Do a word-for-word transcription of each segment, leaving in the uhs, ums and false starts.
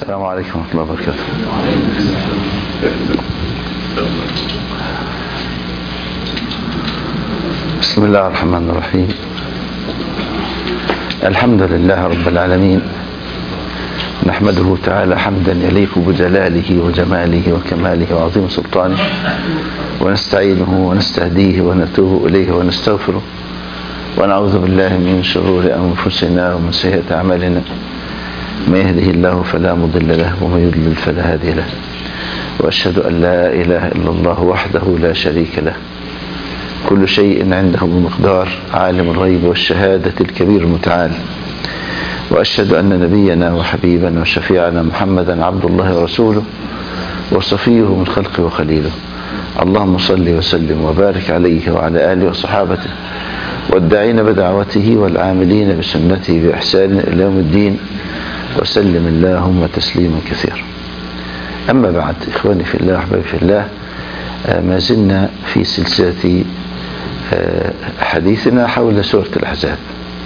السلام عليكم ورحمة الله وبركاته. بسم الله الرحمن الرحيم. الحمد لله رب العالمين، نحمده تعالى حمدا يليق بجلاله وجماله وكماله وعظيم سلطانه، ونستعينه ونستهديه ونتوب إليه ونستغفره، ونعوذ بالله من شرور أنفسنا ومن سيئات أعمالنا. من يهده الله فلا مضل له ومن يضلل فلا هادي له، وأشهد أن لا إله إلا الله وحده لا شريك له، كل شيء عنده بمقدار، عالم الغيب والشهادة الكبير المتعال. وأشهد أن نبينا وحبيبنا وشفيعنا محمدا عبد الله ورسوله وصفيه من خلقه وخليله. اللهم صل وسلم وبارك عليه وعلى آله وصحابته والداعين بدعوته والعاملين بسنته بإحسان إلى يوم الدين، وسلم اللهم تسليما كثيرا. أما بعد، إخواني في الله وأحبابي في الله، ما زلنا في سلسلة حديثنا حول سورة الأحزاب،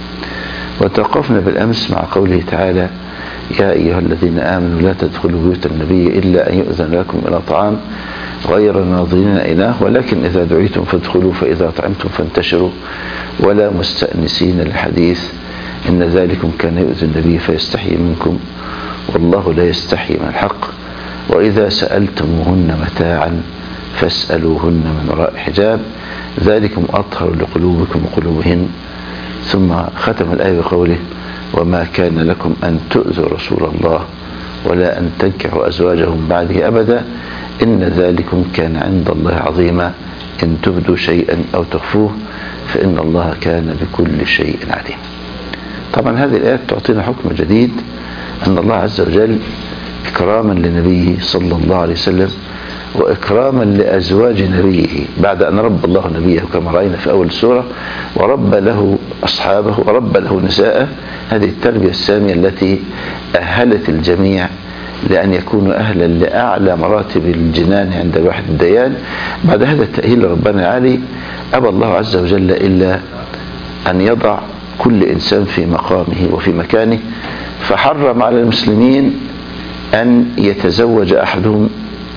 وتوقفنا بالأمس مع قوله تعالى: يا أيها الذين آمنوا لا تدخلوا بيوت النبي إلا أن يؤذن لكم إلى طعام غير ناظرين إناه ولكن إذا دعيتم فادخلوا فإذا طعمتم فانتشروا ولا مستأنسين الحديث إن ذلكم كان يؤذي النبي فيستحيي منكم والله لا يستحيي من الحق، وإذا سألتموهن متاعا فاسألوهن من وراء حجاب ذلكم أطهر لقلوبكم وقلوبهن. ثم ختم الآية بقوله: وما كان لكم أن تؤذوا رسول الله ولا أن تنكحوا أزواجهم بعده أبدا إن ذلكم كان عند الله عظيما إن تبدوا شيئا أو تخفوه فإن الله كان بكل شيء عليم. طبعا هذه الآيات تعطينا حكم جديد، أن الله عز وجل إكراما لنبيه صلى الله عليه وسلم وإكراما لأزواج نبيه بعد أن رب الله نبيه كما رأينا في أول السورة، ورب له أصحابه ورب له نساءه. هذه التربية السامية التي أهلت الجميع لأن يكونوا أهلا لأعلى مراتب الجنان عند الواحد الديان. بعد هذا التأهيل ربنا العالي أبى الله عز وجل إلا أن يضع كل إنسان في مقامه وفي مكانه، فحرم على المسلمين أن يتزوج أحدهم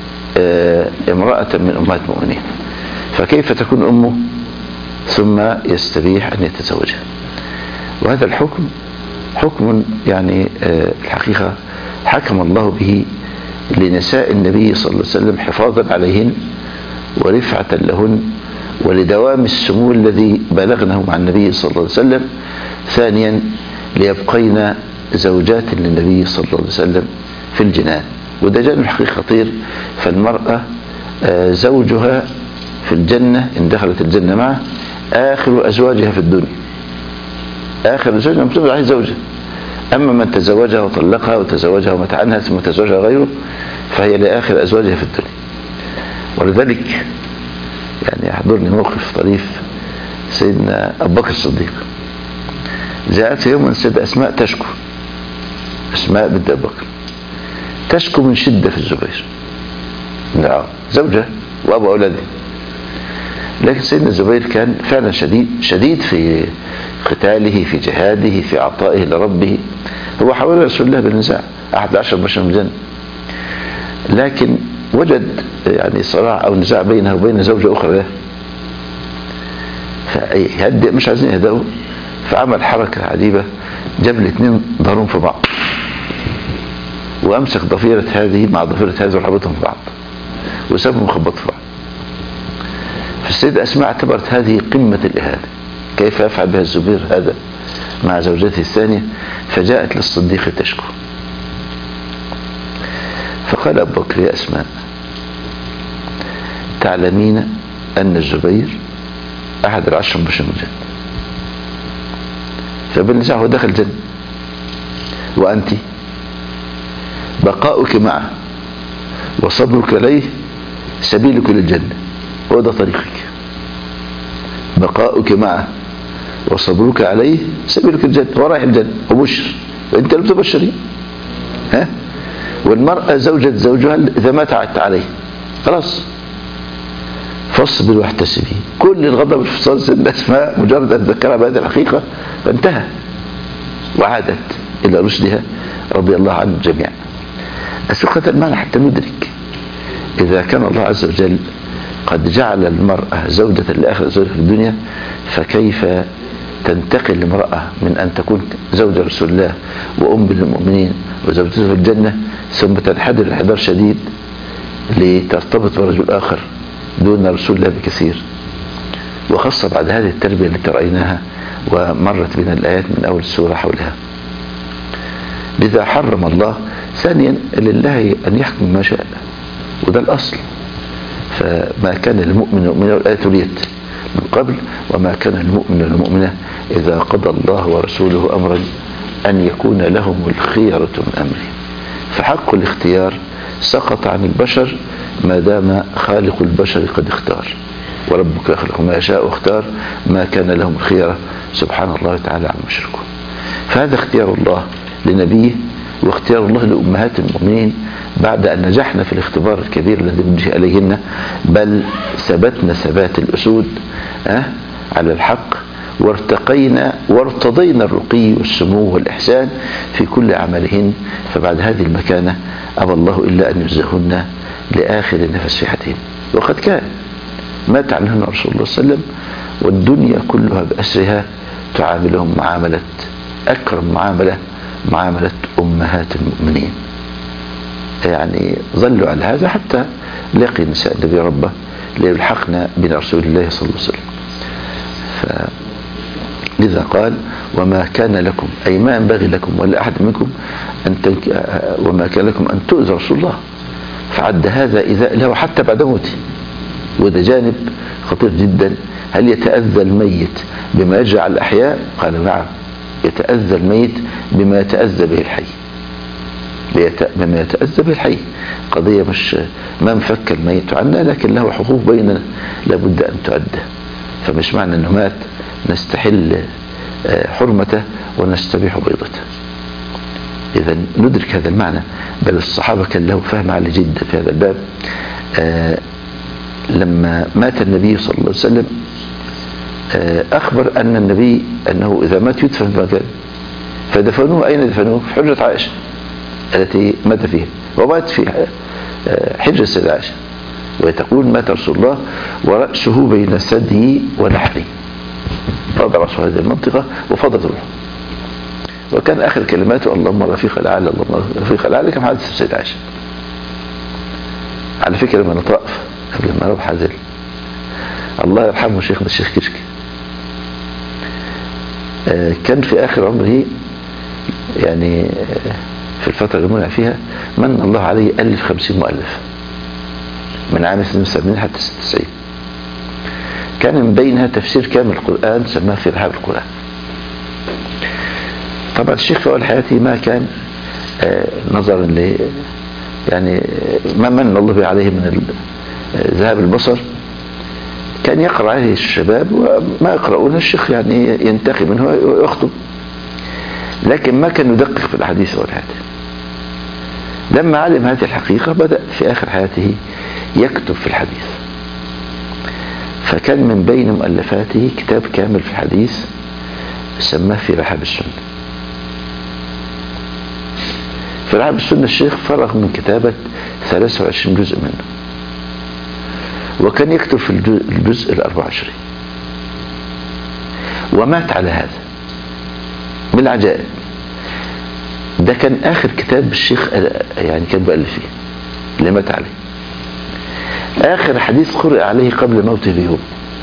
امرأة من أمهات المؤمنين، فكيف تكون أمه ثم يستبيح أن يتزوجها؟ وهذا الحكم حكم يعني الحقيقة حكم الله به لنساء النبي صلى الله عليه وسلم حفاظا عليهن ورفعة لهن ولدوام السمو الذي بلغنه مع النبي صلى الله عليه وسلم. ثانيا ليبقين زوجات للنبي صلى الله عليه وسلم في الجنان، وده جانب حقيقي خطير. فالمرأة زوجها في الجنة إن دخلت الجنة معه آخر أزواجها في الدنيا، آخر أزواجها مكتوب عليه زوجها. أما من تزوجها وطلقها وتزوجها ومات عنها ثم تزوجها غيره فهي لآخر أزواجها في الدنيا. ولذلك يعني يحضرني موقف طريف سيدنا أبو بكر الصديق. جاءت يوما السيدة أسماء تشكو، أسماء بنت أبو بكر تشكو من شدة في الزبير، نعم زوجها وأبو أولاده، لكن سيدنا الزبير كان فعلا شديد شديد في قتاله في جهاده في عطائه لربه. هو حاول رسول الله بالنزاع أحد عشر بشر من الجنة، لكن وجد يعني صراع أو نزاع بينه وبين زوجة أخرى له، فيهدئ مش عايزين يهدئوا، فعمل حركة عجيبة، جاب الاثنين ضرهم في بعض وأمسك ضفيرة هذه مع ضفيرة هذه وربطهم في بعض وسابهم مخبط في بعض. فالسيدة أسماء اعتبرت هذه قمة الإهانة، كيف يفعل بها الزبير هذا مع زوجته الثانية؟ فجاءت للصديق تشكو، فقال أبو بكر: يا أسماء، تعلمين أن الزبير أحد العشر بشر من الجنة، فبالنساء هو دخل الجنة، وأنت بقاؤك معه وصبرك عليه سبيلك للجنة، هو ده طريقك. بقاؤك معه وصبرك عليه سبيلك الجنة، ورايح الجنة وبشر، وانت لم تبشري. ها؟ والمرأة زوجة زوجها إذا مات عدت عليه خلاص، فاصبر واحتسبي. كل الغضب في صدر سيدنا أسماء مجرد أن ذكرها بهذه الحقيقة فانتهى، وعادت إلى رشدها رضي الله عنهم جميعا. أسوق هذا المعنى حتى ندرك إذا كان الله عز وجل قد جعل المرأة زوجة لآخر زوجة في الدنيا، فكيف تنتقل المرأة من أن تكون زوجة رسول الله وأم للمؤمنين وزوجته في الجنة ثم تنحدر انحدار شديد لترتبط برجل آخر دون رسول الله بكثير، وخاصة بعد هذه التربية التي رأيناها ومرت بنا الآيات من أول السورة حولها. لذا حرم الله. ثانيا لله أن يحكم ما شاء، وده الأصل. فما كان للمؤمن والمؤمنة، والآية تليت من قبل: وما كان للمؤمن والمؤمنة إذا قضى الله ورسوله أمرا أن يكون لهم الخيرة من أمرهم. فحق الاختيار سقط عن البشر ما دام خالق البشر قد اختار، وربك يخلق ما يشاء واختار، ما كان لهم الخيرة سبحان الله تعالى عما يشركون. فهذا اختيار الله لنبيه واختيار الله لأمهات المؤمنين بعد أن نجحنا في الاختبار الكبير الذي نجح عليهن، بل ثبتنا ثبات الأسود أه على الحق، وارتقينا وارتضينا الرقي والسمو والإحسان في كل عملهن. فبعد هذه المكانة أبى الله إلا أن يجزهن لآخر نفس في حياتهن. وقد كان مات عنهن رسول الله صلى الله عليه وسلم والدنيا كلها بأسرها تعاملهم معاملة أكرم معاملة، معاملة أمهات المؤمنين. يعني ظلوا على هذا حتى لقي نساء النبي ربه ليلحقنا بنا رسول الله صلى الله عليه وسلم. لذا قال: وما كان لكم، أي ما ينبغي لكم ولا أحد منكم أن تنك... وما كان لكم أن تؤذوا رسول الله. فعد هذا إذا له حتى بعد موته، وده جانب خطير جدا. هل يتأذى الميت بما يجري على الأحياء؟ قال: نعم، يتأذى الميت بما يتأذى به الحي، بما يتأذى به الحي. قضية مش ما انفك الميت عنا، لكن له حقوق بيننا لابد أن تؤدى. فمش معنى أنه مات نستحل حرمته ونستبيح بيضته. إذا ندرك هذا المعنى. بل الصحابة كان له فهم عالي جدا في هذا الباب. آه لما مات النبي صلى الله عليه وسلم آه أخبر أن النبي أنه إذا مات يدفن في مكان، فدفنوه. أين دفنوه؟ في حجرة عائشة التي مات فيها، ومات في حجر السيدة عائشة. وتقول: مات رسول الله ورأسه بين ثدي ونحري، فضل رأسه هذه المنطقة وفضلت روحه. وكان آخر كلماته: اللهم رفيق الأعلى، اللهم رفيق الأعلى، كما حدث السيدة عائشة. على فكرة لما نطرف قبل ما نروح حازل، الله يرحمه شيخنا الشيخ كشكي، كان في آخر عمره يعني في الفترة اللي منع فيها من الله عليه ألف خمسين مؤلف من عام اثنين وسبعين حتى ستة وتسعين. كان من بينها تفسير كامل القرآن سماه في رحاب القرآن. طبعا الشيخ في أول حياته ما كان آه نظرا ل يعني ما من الله به عليه من ذهاب البصر، كان يقرأ عليه الشباب وما يقرؤون الشيخ يعني ينتقي منه ويخطب، لكن ما كان يدقق في الأحاديث ولا حاجة. لما علم هذه الحقيقة بدأ في آخر حياته يكتب في الحديث. فكان من بين مؤلفاته كتاب كامل في الحديث سماه في رحاب السنة. في رحاب السنة الشيخ فرغ من كتابة ثلاثة وعشرين جزء منه، وكان يكتب في الجزء الأربع وعشرين، ومات على هذا. من العجائب ده كان آخر كتاب الشيخ يعني كان بألف فيه اللي مات عليه. آخر حديث قرأ عليه قبل موته بيوم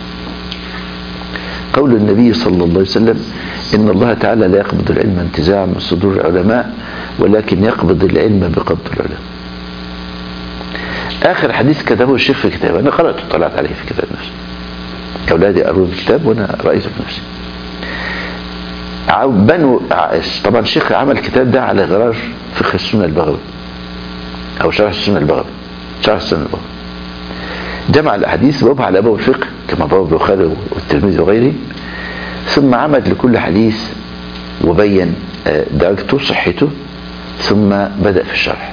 قول النبي صلى الله عليه وسلم: إن الله تعالى لا يقبض العلم انتزاعا من صدور العلماء، ولكن يقبض العلم بقبض العلماء. آخر حديث كتبه الشيخ في كتابه، أنا قرأته طلعت عليه في كتاب نفسي، أولادي قروا الكتاب وأنا رأيته بنفسي. بنو طبعا الشيخ عمل الكتاب ده على غرار فقه السنة البغوي أو شرح السنة البغوي، شرح السنة البغوي. جمع الأحاديث بابها على أبواب الفقه كما باب البخاري والترمذي وغيره، ثم عمد لكل حديث وبين درجته صحته، ثم بدأ في الشرح.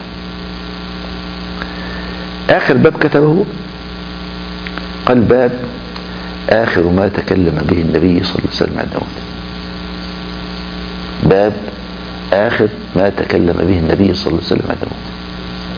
آخر باب كتبه قال: باب آخر ما تكلم به النبي صلى الله عليه وسلم عند موته. باب آخر ما تكلم به النبي صلى الله عليه وسلم عند موته.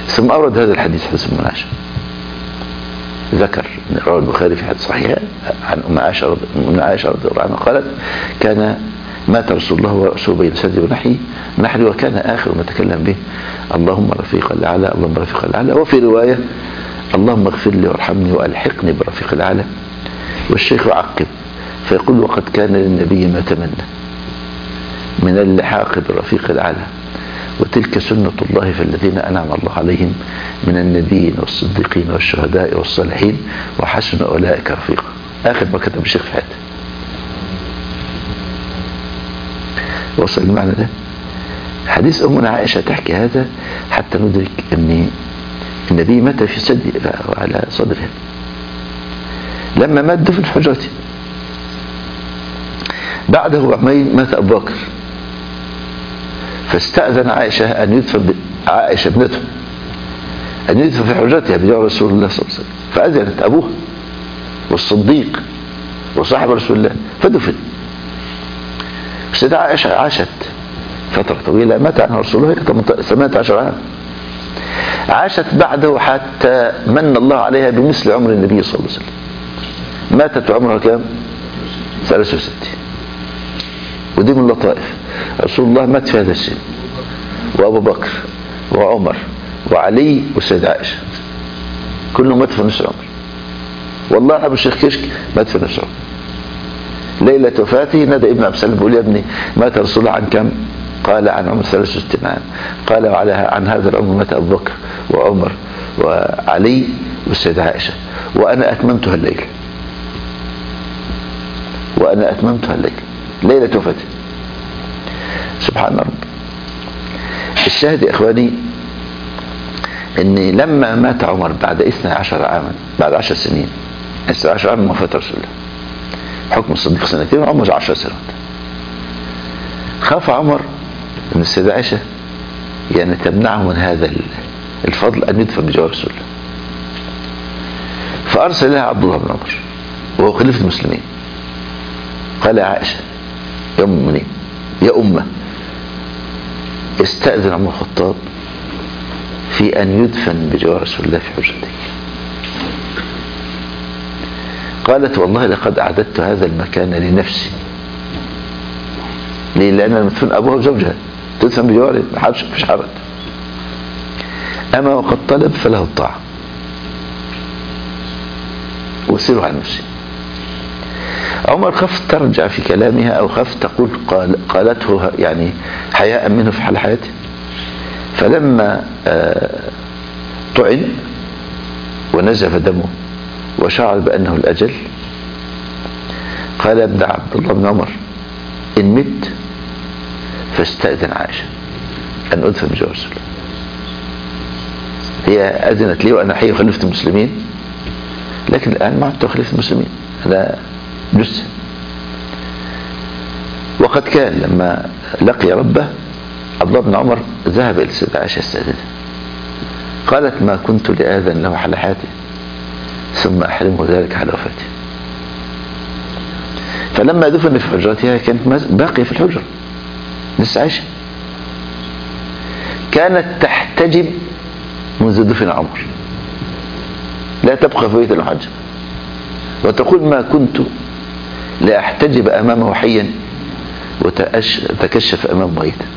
ثم أورد هذا الحديث حديث ام عائشة، ذكر رواه البخاري في حديث صحيح عن ام عائشة ام عائشة رضي الله عنها قالت كان مات رسول الله ورأسه بين سدي ونحي نحري وكان آخر ما تكلم به اللهم رفيق الأعلى اللهم رفيق الأعلى. وفي رواية اللهم اغفر لي وارحمني وألحقني برفيق الأعلى. والشيخ يعقب فيقول وقد كان للنبي ما تمنى من اللحاق بالرفيق الأعلى وتلك سنة الله في الذين أنعم الله عليهم من النبيين والصديقين والشهداء والصالحين وحسن أولئك رفيقا. آخر ما كتب الشيخ في حياته. وصل المعنى ده. حديث أمنا عائشة تحكي هذا حتى ندرك أن النبي مات في سدي على صدره، لما مات دفن في حجرته. بعده بعمين مات أبو بكر فاستأذن عائشة أن يدفن عائشة ابنته أن يدفن في حجرتها بجوار رسول الله صلى الله عليه وسلم، فأذنت أبوه والصديق وصاحب رسول الله فدفن. السيدة عائشة عاشت فترة طويلة، مات عنها رسول الله ثمانية عشر عام، عاشت بعده حتى من الله عليها بمثل عمر النبي صلى الله عليه وسلم. ماتت عمرها كام؟ ثلاثة وستين. ودي من اللطائف، رسول الله مات في هذا السن، وأبو بكر وعمر وعلي والسيدة عائشة كلهم ماتوا في نفس العمر. والله أبو الشيخ كشك مات في نفس العمر. ليلة وفاته نادى ابن عبد السلام بيقول يا ابني مات رسول الله عن كم؟ قال عن عمر ثلاثة وستين عام. قال وعلى عن هذا العمر مات أبو بكر وعمر وعلي والسيدة عائشة وأنا أتممتها الليل وأنا أتممتها الليل ليلة وفاته. سبحان رب. الشاهد يا إخواني أن لما مات عمر بعد اثني عشر عاما، بعد عشر سنين، اثني عشر عاما من وفاة رسول الله، حكم الصديق سنتين وعمر عشر سنوات، خاف عمر من السيدة عائشة يعني تمنعه من هذا الفضل أن يدفن بجوار رسول الله، فأرسل لها عبد الله بن عمر وهو خليفة المسلمين. قال يا عائشة يا أم المؤمنين يا أمة استأذن عمر الخطاب في أن يدفن بجوار رسول الله في حجرته. قالت والله لقد أعددت هذا المكان لنفسي. ليه؟ لأن المدفون أبوها وزوجها، تدفن بجواره ما فيش حرج. أما وقد طلب فله الطاعة وسيره عن نفسي. عمر خف ترجع في كلامها أو خف تقول قال قالته يعني حياء منه في حال حياته. فلما طعن ونزف دمه وشعر بأنه الأجل قال ابن عبد الله بن عمر إن مت فاستأذن عائشة أن أدفن بجوار رسول الله. هي أذنت لي وأنا حي خليفة المسلمين، لكن الآن ما عدت خليفة المسلمين، هذا جثة. وقد كان لما لقي ربه عبد الله بن عمر ذهب إلى السيدة عائشة استأذنها، قالت ما كنت لآذن له حال حياته ثم أحرمه ذلك على وفاته. فلما دفن في حجرتها كانت باقية في الحجرة لسه عايشة، كانت تحتجب منذ دفن عمر، لا تبقى في بيت المحجب، وتقول ما كنت لأحتجب أمامه حيا وتكشف أمامه ميتا.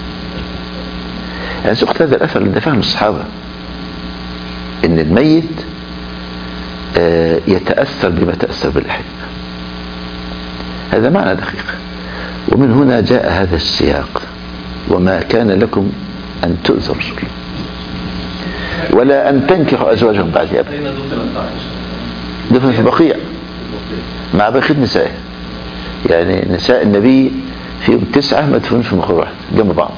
يعني سقط هذا الأثر اللي فهم الصحابة إن الميت يتأثر بما تأثر بالحي. هذا معنى دقيق. ومن هنا جاء هذا السياق وما كان لكم أن تؤذوا الرسول ولا أن تنكحوا أزواجهم بعد أبدا. دفن في بقيع مع بقية نسائه، يعني نساء النبي فيهم تسعة مدفونين في مقبرة واحد جنب بعض.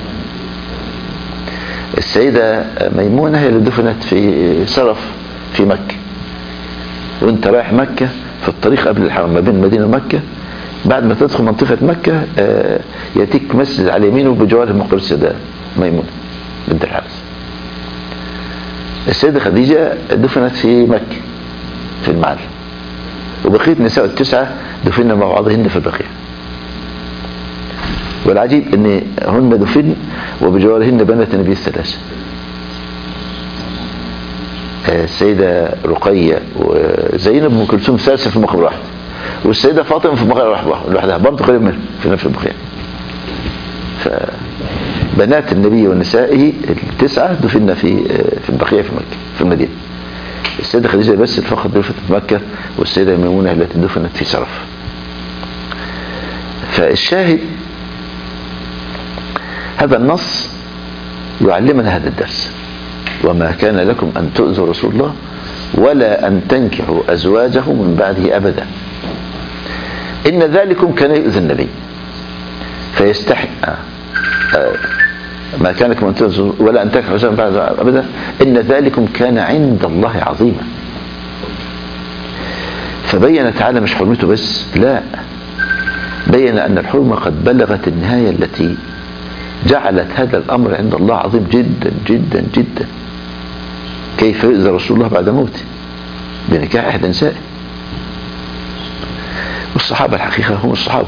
السيدة ميمونة هي اللي دفنت في صرف في مكة، وانت رايح مكة في الطريق قبل الحرم ما بين المدينة ومكة، بعد ما تدخل منطقة مكة يأتيك مسجد على يمينه بجواره مقبرة السيدة ميمونة بنت الحارث. السيدة خديجة دفنت في مكة في المعلم، وبقية النساء التسعة دفن مع بعضهن في البقيع. والعجيب ان هن دفن وبجوارهن بنات النبي الثلاثة. السيدة رقية وزينب ام كلثوم ثالثة في مقبرة واحدة، والسيدة فاطمة في مقبرة لوحدها برضه قريب منها في نفس البقيع. فبنات النبي ونسائه التسعة دفن في في البقيع في مكة في المدينة. السيدة خديجة بس فقط دفنت في مكة، والسيدة ميمونة التي دفنت في سرف. فالشاهد هذا النص يعلمنا هذا الدرس: وما كان لكم أن تؤذوا رسول الله ولا أن تنكحوا أزواجه من بعده أبدا، إن ذلكم كان يؤذي النبي فيستحي ما كان لكم أن تؤذوا ولا أن تنكحوا أزواجه من بعده أبدا إن ذلكم كان عند الله عظيما. فبين تعالى مش حرمته بس، لا، بين أن الحرمة قد بلغت النهاية التي جعلت هذا الأمر عند الله عظيم جدا جدا جدا. كيف يؤذى رسول الله بعد موته بنكاح إحدى نسائه؟ والصحابة الحقيقة هم الصحابة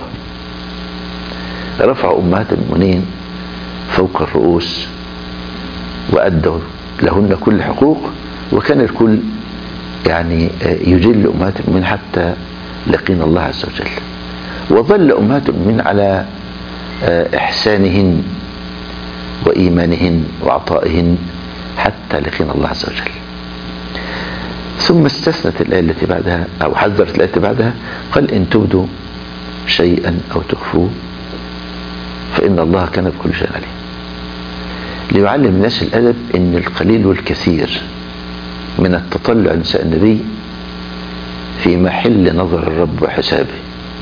رفعوا أمهات المؤمنين فوق الرؤوس وأدوا لهن كل حقوق، وكان الكل يعني يجل أمهات المؤمنين حتى لقينا الله عز وجل. وظل أمهات المؤمنين على إحسانهن وإيمانهن وعطائهن حتى لقينا الله عز وجل. ثم استثنت الآية التي بعدها أو حذرت الآية التي بعدها، قال إن تبدوا شيئا أو تخفوه فإن الله كان بكل شيء عليم، ليعلم الناس الأدب إن القليل والكثير من التطلع نساء النبي في محل نظر الرب وحسابه.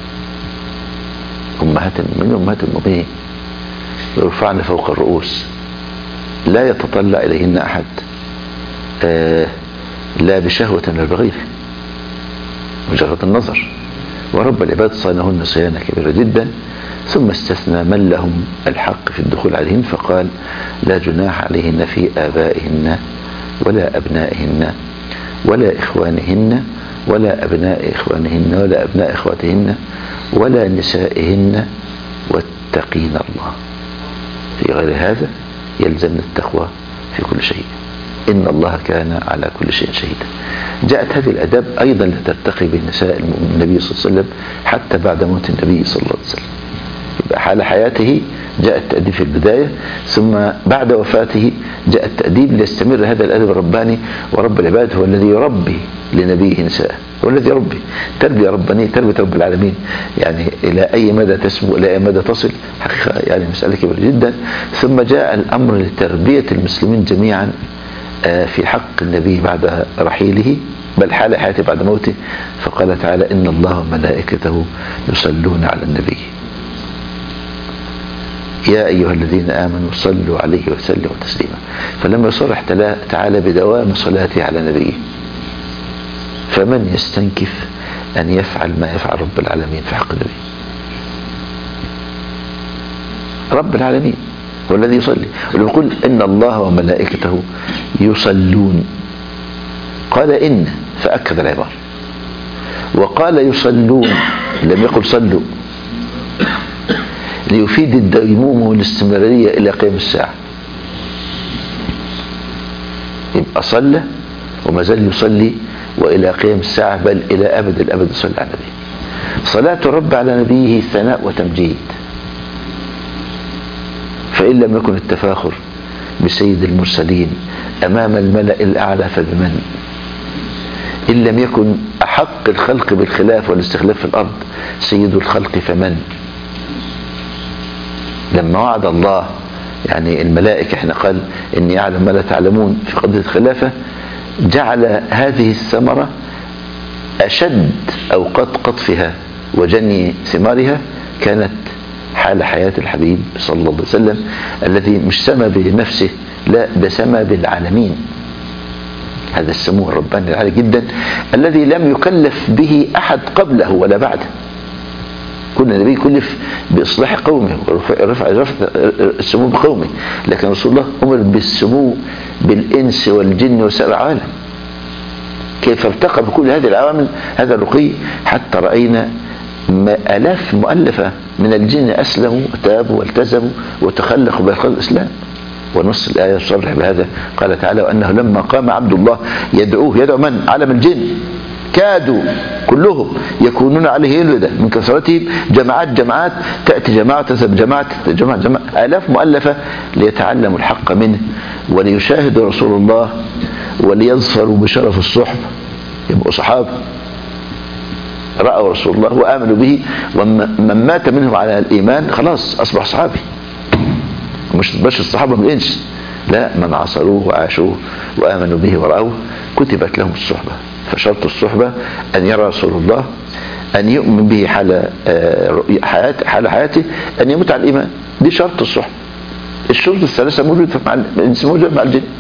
أمهات المؤمنين أمهات المؤمنين يرفعن فوق الرؤوس، لا يتطلع إليهن أحد آه لا بشهوة ولا بغيره، مجرد النظر. ورب العباد صانهن صيانة كبيرة جدا. ثم استثنى من لهم الحق في الدخول عليهن فقال لا جناح عليهن في آبائهن ولا أبنائهن ولا إخوانهن ولا أبناء إخوانهن ولا أبناء إخواتهن ولا نسائهن واتقين الله. في غير هذا يلزمنا التقوى في كل شيء، إن الله كان على كل شيء شهيدا. جاءت هذه الأداب أيضا لترتقي بالنساء النبي صلى الله عليه وسلم حتى بعد موت النبي صلى الله عليه وسلم. يبقى حال حياته جاء التأديب في البداية، ثم بعد وفاته جاء التأديب ليستمر هذا الأدب الرباني. ورب العباد هو الذي يربي لنبيه نساءه، هو الذي يربي تربية ربانية، تربية رب العالمين. يعني إلى أي مدى تسمو، إلى أي مدى تصل، حقيقة يعني مسألة كبيرة جدا. ثم جاء الأمر لتربية المسلمين جميعا في حق النبي بعد رحيله، بل حال حياته بعد موته. فقال تعالى إن الله وملائكته يصلون على النبي يا أيها الذين آمنوا صلوا عليه وسلموا تسليما. فلما يصرح تعالى بدوام صلاته على نبيه، فمن يستنكف أن يفعل ما يفعل رب العالمين في حق النبي؟ رب العالمين هو الذي يصلي، ولما يقول إن الله وملائكته يصلون قال إن فأكد العبارة، وقال يصلون لم يقل صلوا، ليفيد الديمومة والاستمرارية إلى قيام الساعة. يبقى صلى وما زال يصلي وإلى قيام الساعة، بل إلى أبد الأبد صلى على نبيه. صلاة الرب على نبيه ثناء وتمجيد، فإن لم يكن التفاخر بسيد المرسلين أمام الملأ الأعلى فبمن؟ إن لم يكن أحق الخلق بالخلاف والاستخلاف في الأرض سيد الخلق فمن؟ لما وعد الله يعني الملائكة، احنا قال إني يعلم ما لا تعلمون في قضية الخلافة، جعل هذه الثمرة أشد أوقات قطفها وجني ثمارها كانت حال حياة الحبيب صلى الله عليه وسلم، الذي مش سمى بنفسه، لا ده سمى بالعالمين. هذا السمو الرباني العالي جدا الذي لم يكلف به أحد قبله ولا بعده. كل نبي كلف بإصلاح قومه ورفع السمو بقومه، لكن رسول الله أمر بالسمو بالإنس والجن وسائر العالم. كيف ارتقى بكل هذه العوامل هذا الرقي، حتى رأينا آلاف مؤلفة من الجن أسلموا وتابوا والتزموا وتخلقوا بأخلاق الإسلام. ونص الآية يصرح بهذا. قال تعالى: وأنه لما قام عبد الله يدعوه، يدعو من؟ عالم الجن، كادوا كلهم يكونون عليه لبدا من كثرتهم، جماعات جماعات تأتي جماعة تذهب جماعة جماعة جماعة آلاف مؤلفة ليتعلموا الحق منه وليشاهدوا رسول الله وليظفروا بشرف الصحبة، يبقوا صحابة رأوا رسول الله وآمنوا به، ومن مات منهم على الإيمان خلاص أصبح صحابي. مش بس الصحابة من الإنس، لا، من عصروه وعاشوه وآمنوا به ورأوه كتبت لهم الصحبة. فشرط الصحبة أن يرى رسول الله، أن يؤمن به حال حياته، حال حياته أن يموت على الإيمان. دي شرط الصحبة. الشروط الثلاثة موجودة مع الإنس، موجودة مع الجن،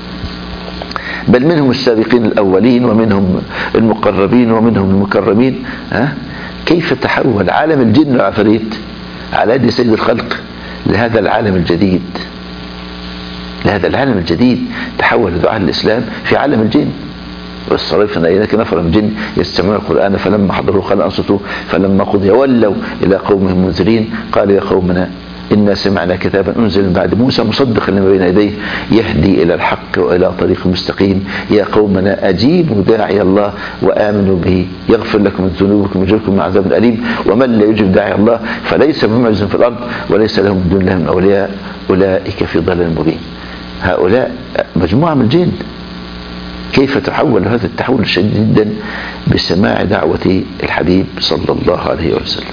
بل منهم السابقين الأولين ومنهم المقربين ومنهم المكرمين. ها؟ كيف تحول عالم الجن والعفاريت على يد سيد الخلق لهذا العالم الجديد، لهذا العالم الجديد. تحول دعاء الإسلام في عالم الجن. والصرفنا إليك نفر من الجن يستمعون القرآن فلما حضروا قال أنصتوا فلما قضي ولوا إلى قومهم منذرين قالوا يا قومنا إنا سمعنا كتابا أنزل من بعد موسى مصدقا لما بين يديه يهدي إلى الحق وإلى طريق مستقيم يا قومنا أجيبوا داعي الله وآمنوا به يغفر لكم من ذنوبكم ويجركم من عذاب أليم ومن لا يجب داعي الله فليس بمعجز في الأرض وليس لهم من دون الله من أولياء أولئك في ضلال مبين. هؤلاء مجموعة من الجن. كيف تحول هذا التحول الشديد جدا بسماع دعوة الحبيب صلى الله عليه وسلم.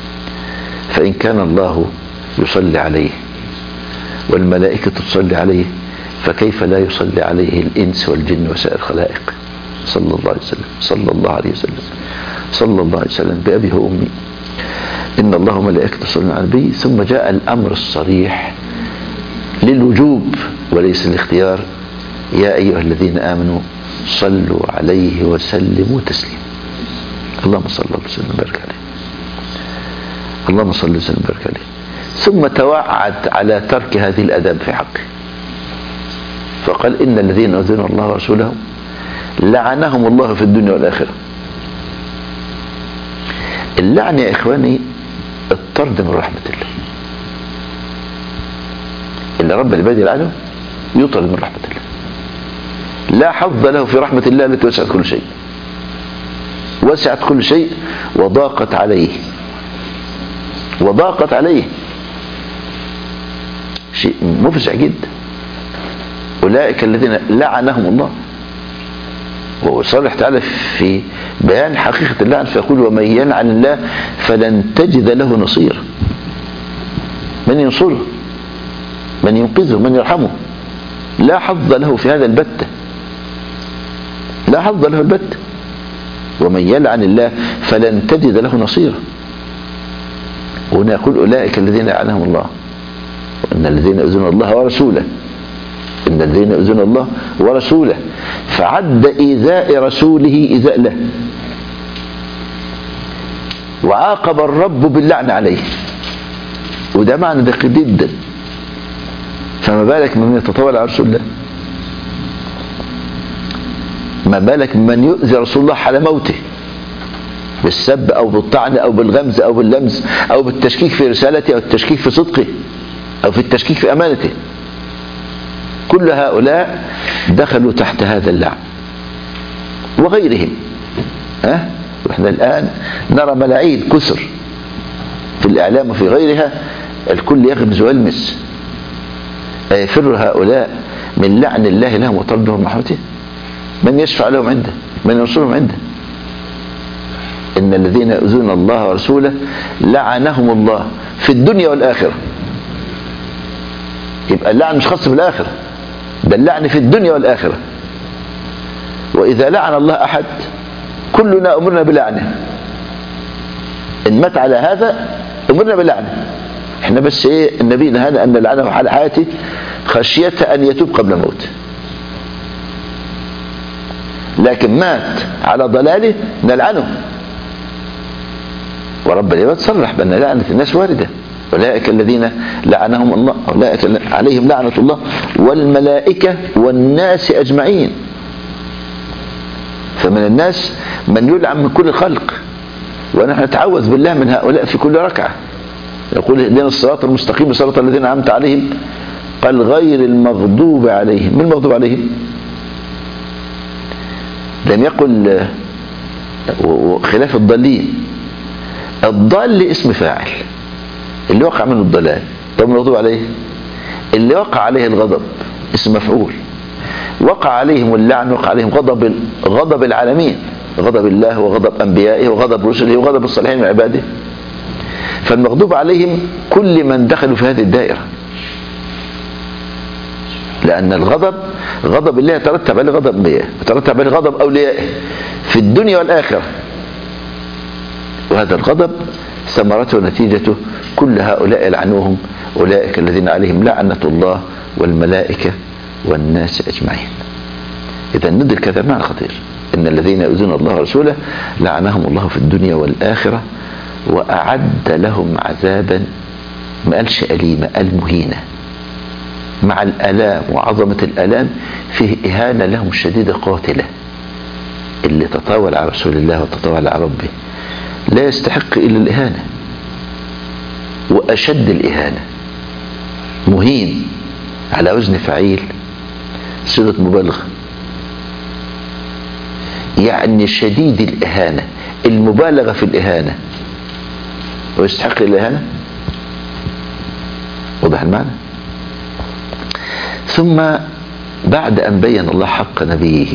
فإن كان الله يصلي عليه والملائكة تصلي عليه فكيف لا يصلي عليه الإنس والجن وسائر الخلائق. صلى الله عليه وسلم صلى الله عليه وسلم صلى الله عليه وسلم بأبيه وأمي إن الله وملائكته يصلون على النبي. ثم جاء الأمر الصريح للوجوب وليس الاختيار يا أيها الذين آمنوا صلوا عليه وسلموا تسليما. اللهم صل وسلم وبارك عليه. اللهم صل وسلم وبارك عليه. ثم توعد على ترك هذه الأداب في حقه فقال إن الذين يؤذون الله ورسوله لعنهم الله في الدنيا والآخرة. اللعن يا إخواني الطرد من رحمة الله. إلا رب العباد يلعنه يطرد من رحمة الله. لا حظ له في رحمة الله التي وسعت كل شيء، وسعت كل شيء وضاقت عليه وضاقت عليه شيء مفزع جدا. أولئك الذين لعنهم الله. وصرح تعالى في بيان حقيقة اللعن فيقول ومن يلعن الله فلن تجد له نصيرا. من ينصره؟ من ينقذه؟ من يرحمه؟ لا حظ له في هذا البتة، لا حظ له البتة. ومن يلعن الله فلن تجد له نصيرا. وهنا يقول أولئك الذين لعنهم الله وإن الذين يؤذون الله ورسوله إن الذين يؤذون الله ورسوله فعد إيذاء رسوله إيذاء له وعاقب الرب باللعن عليه. وده معنى دقيق جدا. فما بالك من يتطاول على رسول الله؟ ما بالك من يؤذي رسول الله حال موته بالسب أو بالطعن أو بالغمز أو باللمس أو بالتشكيك في رسالته أو التشكيك في صدقه أو في التشكيك في أمانته. كل هؤلاء دخلوا تحت هذا اللعن وغيرهم. ها؟ وإحنا الآن نرى ملاعين كثر في الإعلام وفي غيرها الكل يغمز ويلمس. أيفر هؤلاء من لعن الله لهم وطردهم من رحمته؟ من يشفع لهم عنده؟ من ينصرهم عنده؟ إن الذين يؤذون الله ورسوله لعنهم الله في الدنيا والآخرة. يبقى اللعن مش خاص بالآخرة، ده اللعن في الدنيا والآخرة. وإذا لعن الله أحد كلنا أمرنا بلعنه. إن مات على هذا أمرنا بلعنه. احنا بس ايه النبي نهانا أن نلعنه حال حياته خشية أن يتوب قبل موته. لكن مات على ضلاله نلعنه. ورب العباد صرح بأن لعنة الناس واردة. أولئك الذين لعنهم الله أولئك عليهم لعنة الله والملائكة والناس أجمعين. فمن الناس من يلعن من كل الخلق ونحن نتعوذ بالله من هؤلاء في كل ركعة. يقول اهدنا الصراط المستقيم صراط الذين أنعمت عليهم قال غير المغضوب عليهم. من المغضوب عليهم؟ لم يقل خلاف الضالين. الضال اسم فاعل اللي وقع منه الضلال. طب المغضوب عليه اللي وقع عليه الغضب اسم مفعول. وقع عليهم اللعن، وقع عليهم غضب غضب العالمين، غضب الله وغضب أنبيائه وغضب رسله وغضب الصالحين من عباده. فالمغضوب عليهم كل من دخلوا في هذه الدائرة، لأن الغضب غضب الله يترتب عليه غضب أنبيائه، يترتب عليه غضب أوليائه في الدنيا والآخرة. وهذا الغضب ثمرته ونتيجته كل هؤلاء يلعنوهم، أولئك الذين عليهم لعنة الله والملائكة والناس أجمعين. إذا ندرك هذا المعنى الخطير، إن الذين يؤذون الله ورسوله لعنهم الله في الدنيا والآخرة وأعد لهم عذابا، ما قالش أليمة، قال مهينة. مع الآلام وعظمة الآلام فيه إهانة لهم شديدة قاتلة. اللي تطاول على رسول الله وتطاول على ربه لا يستحق إلا الإهانة، وأشد الإهانة مهين على وزن فعيل، صيغة مبالغة، يعني شديد الإهانة، المبالغة في الإهانة، ويستحق الإهانة. وضح المعنى. ثم بعد أن بين الله حق نبيه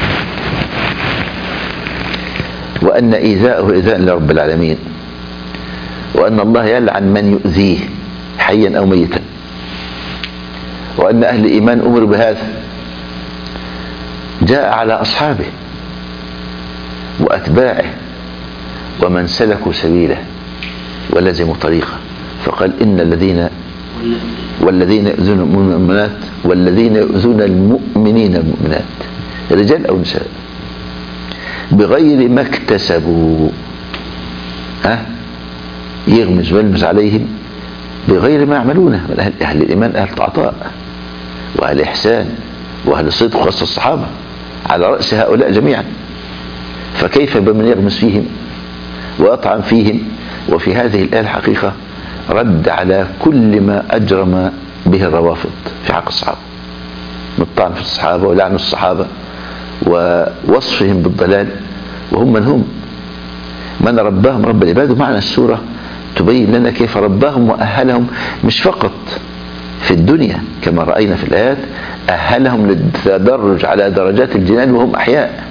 وأن إيذاءه إيذاء لرب العالمين، وأن الله يلعن من يؤذيه حيا أو ميتا، وأن أهل الإيمان أمروا بهذا، جاء على أصحابه وأتباعه ومن سلكوا سبيله ولزموا طريقه، فقال إن الذين والذين يؤذون المؤمنات والذين يؤذون المؤمنين المؤمنات، رجال أو نساء، بغير ما اكتسبوا، ها يغمز ويلمز عليهم بغير ما يعملونه. أهل الإيمان أهل عطاء وأهل إحسان وأهل صدق، خاصة الصحابة على رأس هؤلاء جميعا، فكيف بمن يغمز فيهم ويطعن فيهم؟ وفي هذه الآية الحقيقة رد على كل ما أجرم به الروافض في حق الصحابة من الطعن في الصحابة ولعن الصحابة ووصفهم بالضلال، وهم من هم؟ من رباهم رب العباد. ومعنى السورة تبين لنا كيف رباهم وأهلهم، مش فقط في الدنيا كما رأينا في الآيات، أهلهم للتدرج على درجات الجنان وهم أحياء،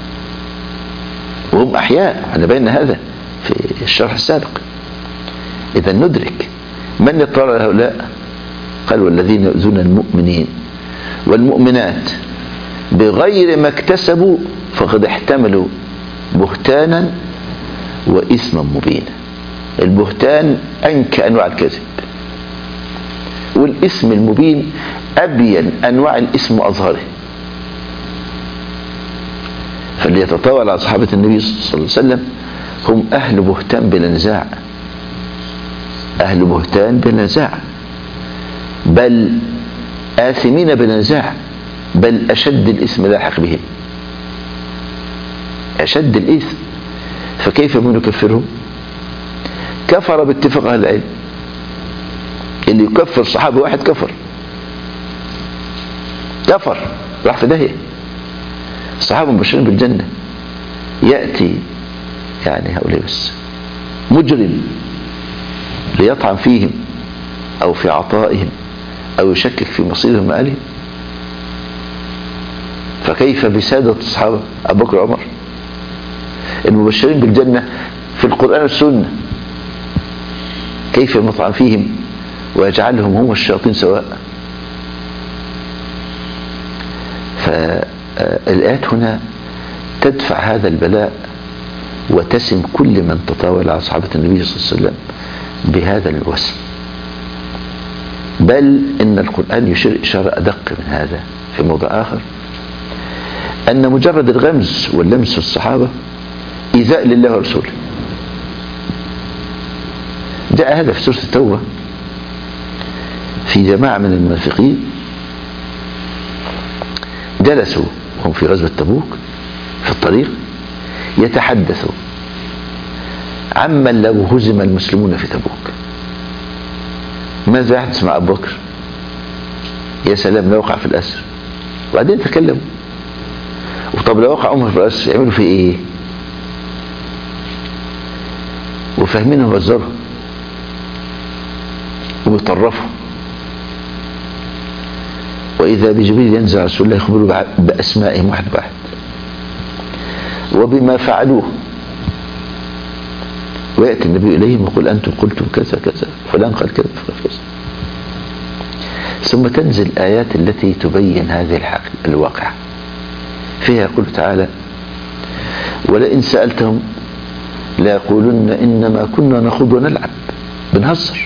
وهم أحياء، أنا بين هذا في الشرح السابق. إذا ندرك من يطلع هؤلاء. قال والذين يؤذون المؤمنين والمؤمنات بغير ما اكتسبوا فقد احتملوا بهتانا وإثما مبينا. البهتان أنكى أنواع الكذب، والإثم المبين أبين أنواع الإثم وأظهره. فاللي يتطاول على صحابة النبي صلى الله عليه وسلم هم أهل بهتان بلا نزاع، أهل بهتان بلا نزاع، بل آثمين بلا نزاع، بل أشد الإثم لاحق بهم، أشد الإثم. فكيف من يكفرهم؟ كفر باتفاق أهل العلم. اللي يكفر صحابي واحد كفر كفر راح في داهية. الصحابة مبشرين بالجنة، يأتي يعني هؤلاء بس مجرم ليطعن فيهم أو في عطائهم أو يشكك في مصيرهم ومآلهم. فكيف بسادة الصحابة أبو بكر وعمر المبشرين بالجنة في القرآن والسنة، كيف يطعن فيهم ويجعلهم هم الشياطين سواء؟ فالآيات هنا تدفع هذا البلاء وتسم كل من تطاول على صحابة النبي صلى الله عليه وسلم بهذا الوسم. بل إن القرآن يشير إشارة أدق من هذا في موضع آخر، أن مجرد الغمز واللمس في الصحابة إيذاء لله ورسوله. جاء هذا في سورة التوبة في جماعة من المنافقين جلسوا وهم في غزوة تبوك في الطريق يتحدثوا عمن لو هزم المسلمون في تبوك ماذا يحدث مع أبو بكر يا سلام لو وقع في الأسر، وبعدين تكلموا. وطب لو وقع أمه في الأسر يعملوا فيه إيه؟ وفاهمينه وبزرهم وبيطرفوا. وإذا بجبريل ينزل على رسول الله يخبروا بأسمائهم واحد واحد وبما فعلوه، ويأتي النبي إليهم ويقول أنتم قلتم كذا كذا، فلان قال كذا فلان كذا. ثم تنزل آيات التي تبين هذه الحقيقة الواقع. فيها يقول تعالى: ولئن سألتهم ليقولن إنما كنا نخوض ونلعب، بنهزر.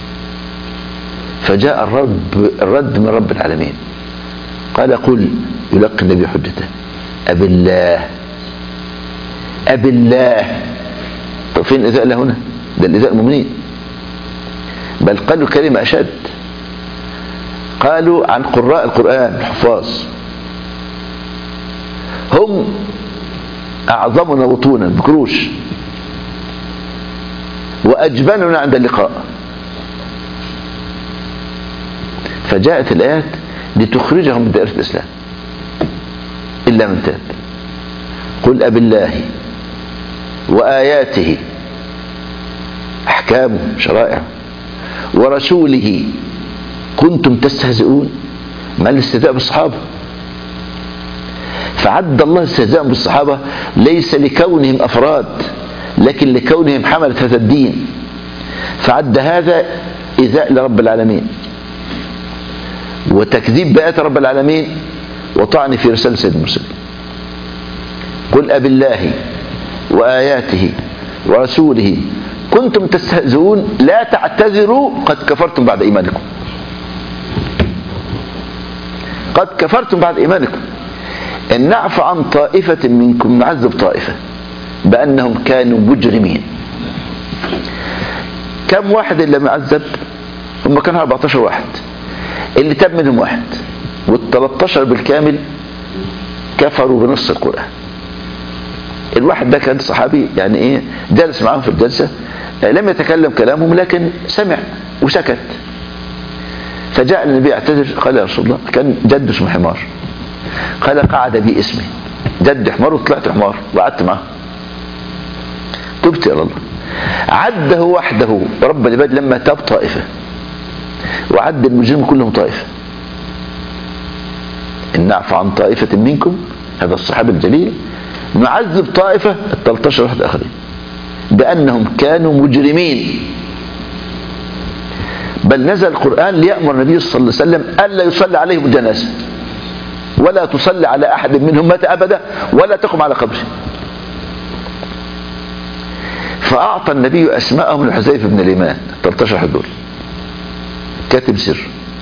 فجاء الرد الرد من رب العالمين قال: قل، يلقي النبي حجته: أبي الله أبي الله. طب فين الإذاء له هنا؟ ده الإذاء المؤمنين. بل قالوا كلمة أشد، قالوا عن قراء القرآن الحفاظ: هم أعظمنا بطونا بكروش وأجبننا عند اللقاء. فجاءت الآيات لتخرجهم من دائرة الإسلام إلا من تاب. قل أبي الله وآياته، أحكامه شرائعه، ورسوله كنتم تستهزئون. ما الاستهزاء بالصحابة؟ فعد الله استهزاء بالصحابة ليس لكونهم أفراد، لكن لكونهم حملة هذا الدين. فعد هذا إيذاء لرب العالمين وتكذيب بآيات رب العالمين وطعن في رسالة سيد المرسلين. قل أبي الله وآياته ورسوله كنتم تستهزئون لا تعتذروا قد كفرتم بعد إيمانكم. قد كفرتم بعد إيمانكم. إن نعفو عن طائفة منكم نعذب طائفة بأنهم كانوا مجرمين. كم واحد اللي معذب؟ هم كانوا أربعتاشر واحد، اللي تاب منهم واحد، والتلتاشر بالكامل كفروا بنص القرآن. الواحد ده كان صحابي، يعني ايه، جالس معاهم في الجلسة، لم يتكلم كلامهم لكن سمع وسكت. فجاء النبي يعتذر، قال: يا رسول الله، كان جد اسمه حمار، قال: قعد بي اسمي جد حمار وطلعت حمار وقعدت معه، تبت الى الله. عده وحده رب العباد لما تاب طائفة، وعد المجرم كلهم طائفة. إن نعفو عن طائفة منكم، هذا الصحابي الجليل، نعذب طائفة التلتاشر واحد آخرين بأنهم كانوا مجرمين. بل نزل القرآن ليأمر النبي صلى الله عليه وسلم ألا يصلي عليهم الجنازة، ولا تصلي على أحد منهم مات أبدا، ولا تقم على قبره. فأعطى النبي أسماءهم لحذيفة بن اليمان، التلتاشر واحد دول كاتب سر،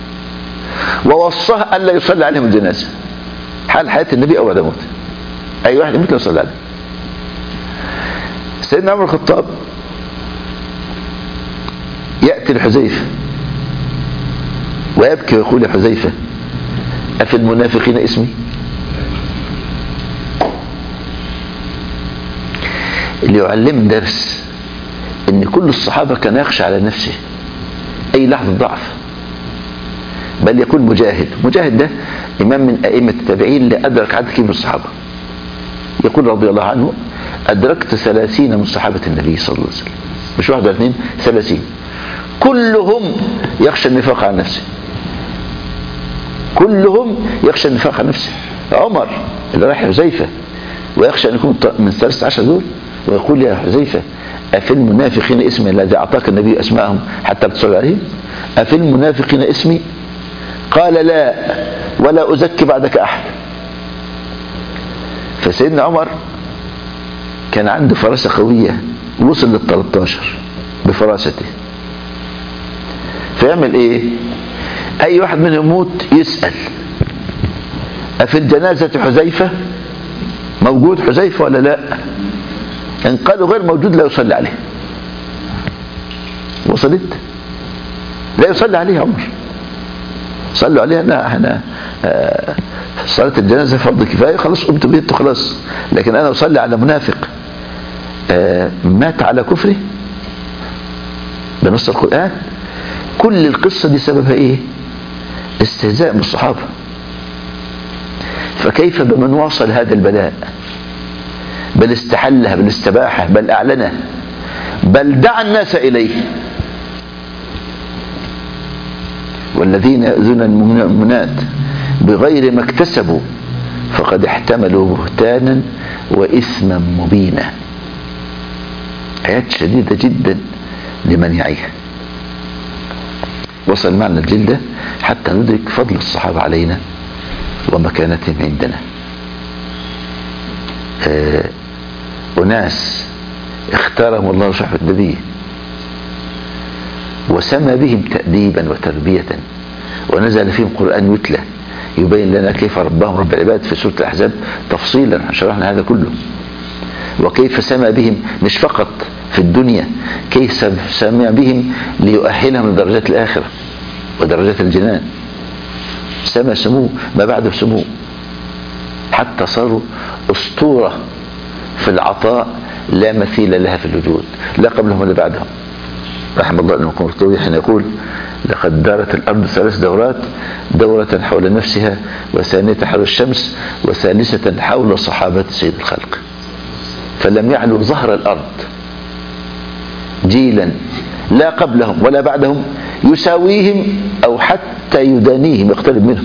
ووصاه ألا يصلي عليهم الجنازة حال حياة النبي أو بعد موته. أي واحد يموت لا يصلي عليه. سيدنا عمر الخطاب يأتي لحذيفة ويبكي ويقول: يا حذيفة، أفي المنافقين اسمي؟ اللي يعلم درس ان كل الصحابة كان يخشى على نفسه اي لحظة ضعف، بل يكون مجاهد. مجاهد ده امام من ائمة التابعين اللي ادرك عدد كبير من الصحابة. يقول رضي الله عنه: ادركت ثلاثين من صحابة النبي صلى الله عليه وسلم، مش واحد ولا اثنين، ثلاثين، كلهم يخشى النفاق عن نفسه، كلهم يخشى النفاق عن نفسه. عمر اللي راح حذيفة ويخشى ان يكون من ثلاثة عشر دول، ويقول: يا حذيفة، أفي المنافقين اسمي الذي أعطاك النبي أسماءهم حتى تصلي عليهم؟ أفي المنافقين اسمي؟ قال: لا، ولا أزكي بعدك أحد. فسيدنا عمر كان عنده فراسة قوية، وصل للتلتاشر بفراسته. فيعمل ايه؟ اي واحد منهم يموت يسأل: أفي الجنازة حذيفة؟ موجود حذيفة ولا لا؟ ان قالوا غير موجود لا يصلي عليه. وصلت؟ لا يصلي عليه عمر. صلوا عليه. انا احنا آه صلاة الجنازة فرض كفاية، خلاص قمت بيته خلاص، لكن انا اصلي على منافق آه مات على كفره بنص القرآن. كل القصة دي سببها ايه؟ استهزاء بالصحابة. فكيف بمن واصل هذا البلاء، بل استحلها، بل استباحه، بل أعلنه، بل دعا الناس إليه. والذين يؤذون المؤمنات بغير ما اكتسبوا فقد احتملوا بهتانا وإثما مبينا. آيات شديدة جدا لمن يعيها. وصل معنا الجلدة حتى ندرك فضل الصحابة علينا ومكانتهم عندنا. آه أناس اختارهم الله صحبة النبي وسمى بهم تأديبا وتربية، ونزل فيهم قرآن يتلى يبين لنا كيف ربهم رب العباد في سورة الأحزاب تفصيلا، شرحنا هذا كله. وكيف سمى بهم مش فقط في الدنيا، كيف سمى بهم ليؤهلهم لدرجات الآخرة ودرجات الجنان. سمى سمو ما بعده سمو، حتى صاروا أسطورة في العطاء لا مثيل لها في الوجود، لا قبلهم ولا بعدهم. رحم الله ابن القرطبي حين يقول: لقد دارت الأرض ثلاث دورات، دورة حول نفسها، وثانية حول الشمس، وثالثة حول صحابة سيد الخلق. فلم يعلو ظهر الأرض جيلا لا قبلهم ولا بعدهم يساويهم أو حتى يدانيهم، يقترب منهم.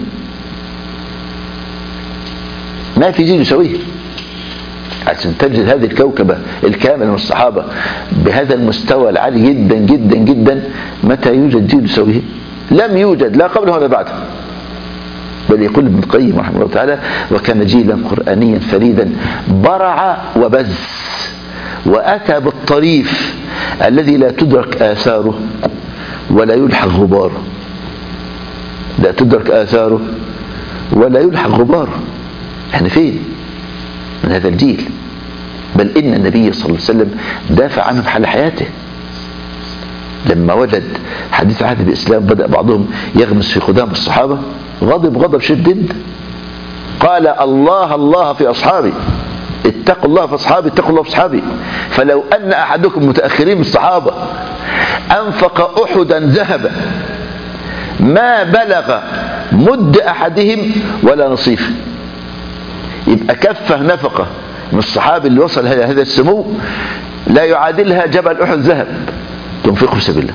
ما في جيل يساويهم. عشان تجد هذه الكوكبة الكاملة من الصحابة بهذا المستوى العالي جدا جدا جدا، متى يوجد جيل يساويه؟ لم يوجد لا قبله ولا بعده. بل يقول ابن القيم رحمه الله تعالى: وكان جيلا قرآنيا فريدا برع وبز، وأتى بالطريف الذي لا تدرك آثاره ولا يلحق غباره. لا تدرك آثاره ولا يلحق غباره. احنا فين من هذا الجيل؟ بل إن النبي صلى الله عليه وسلم دافع عنهم حال حياته. لما وجد حديث عهد بالإسلام بدأ بعضهم يغمس في قدام الصحابة، غضب غضب شديد، قال: الله الله في أصحابي، اتقوا الله في أصحابي، اتقوا الله في أصحابي. فلو أن أحدكم متأخرين من الصحابة أنفق أحدا ذهبا ما بلغ مد أحدهم ولا نصيف. يبقى كفه نفقة من الصحابي اللي وصل هذا السمو لا يعادلها جبل أحد ذهب تنفقه في سبيل الله.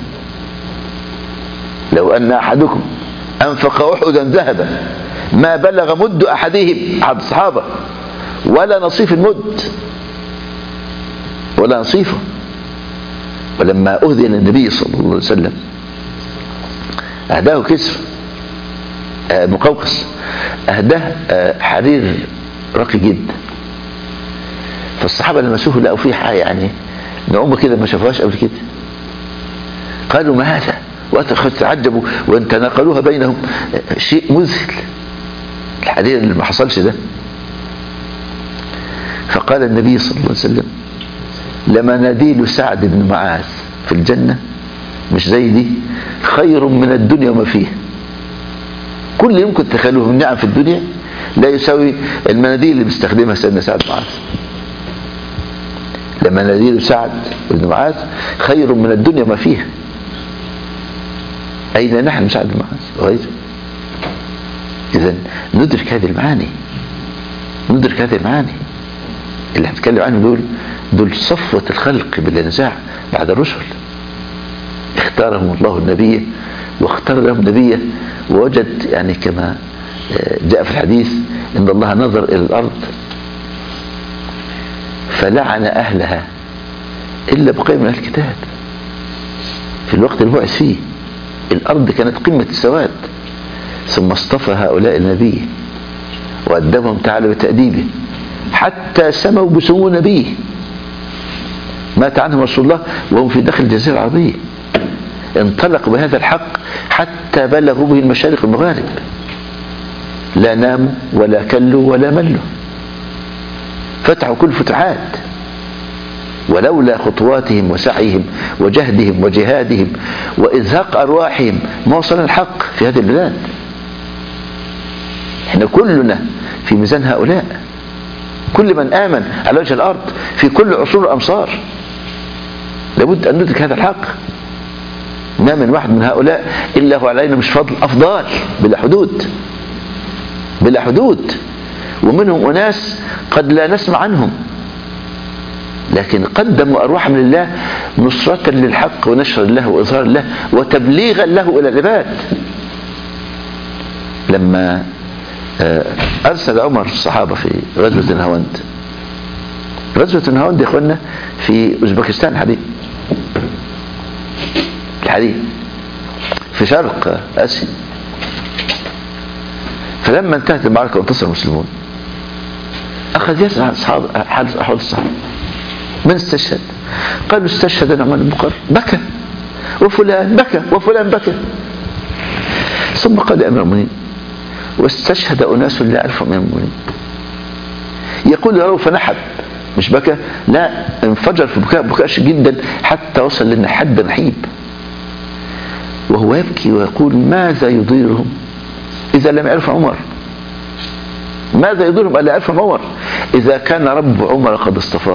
لو أن أحدكم أنفق أحدا ذهبا ما بلغ مد أحدهم، أحد الصحابة، ولا نصيف المد، ولا نصيفه. ولما أهدي للنبي صلى الله عليه وسلم أهداه كسر مقوقس، أهداه حرير رقي جدا. فالصحابة لما شافوا لقوا فيه حاجة يعني نعومة كده ما شافوهاش قبل كده، قالوا: ما هذا؟ وتعجبوا وان تناقلوها بينهم، شيء مذهل، الحرير اللي ما حصلش ده. فقال النبي صلى الله عليه وسلم: لمناديل سعد بن معاذ في الجنة مش زي دي، خير من الدنيا وما فيها. كل يمكن تخيلوه من نعم في الدنيا لا يساوي المناديل اللي بيستخدمها سيدنا سعد بن معاذ. لمناديل سعد بن معاذ خير من الدنيا وما فيها. أين نحن سعد بن معاذ وغيره؟ إذن ندرك هذه المعاني، ندرك هذه المعاني اللي هنتكلم عنه. دول دول صفوة الخلق بلا نزاع بعد الرسل. اختارهم الله النبي واختار لهم نبيه، ووجد يعني كما جاء في الحديث إن الله نظر إلى الأرض فلعن أهلها إلا بقية من أهل الكتاب. في الوقت اللي بعث فيه الأرض كانت قمة السواد، ثم اصطفى هؤلاء النبي وأدبهم تعالى بتأديبه حتى سموا بسمو نبيه. مات عنهم رسول الله وهم في داخل الجزيرة العربية، انطلقوا بهذا الحق حتى بلغوا به المشارق المغارب، لا ناموا ولا كلوا ولا ملوا، فتحوا كل فتحات. ولولا خطواتهم وسعيهم وجهدهم وجهادهم وإزهاق أرواحهم ما وصل الحق في هذه البلاد. احنا كلنا في ميزان هؤلاء، كل من آمن على وجه الأرض في كل عصور الأمصار. لابد أن ندرك هذا الحق، ما من واحد من هؤلاء إلا هو علينا مش فضل أفضال بلا حدود بلا حدود. ومنهم أناس قد لا نسمع عنهم لكن قدموا أرواحهم لله نصرة للحق ونشرا له وإظهارا له وتبليغا له إلى العباد. لما أرسل عمر الصحابة في غزوة نهاوند، غزوة نهاوند يا إخوانا في أوزبكستان الحديث الحديث في شرق آسيا. فلما انتهت المعركة وانتصر المسلمون أخذ يسأل أصحاب حال أحوال الصحابة من استشهد؟ قالوا استشهد نعمان بن بكر، بكى، وفلان بكى وفلان بكى. ثم قال لأمير المؤمنين واستشهد أناس لا أعرفهم من المؤمنين. يقول له فنحب، مش بكى، لا انفجر في بكاء بكاء جدا حتى وصل لنا حد نحيب، وهو يبكي ويقول ماذا يضيرهم إذا لم يعرف عمر؟ ماذا يضيرهم ألا يعرف عمر إذا كان رب عمر قد اصطفاه،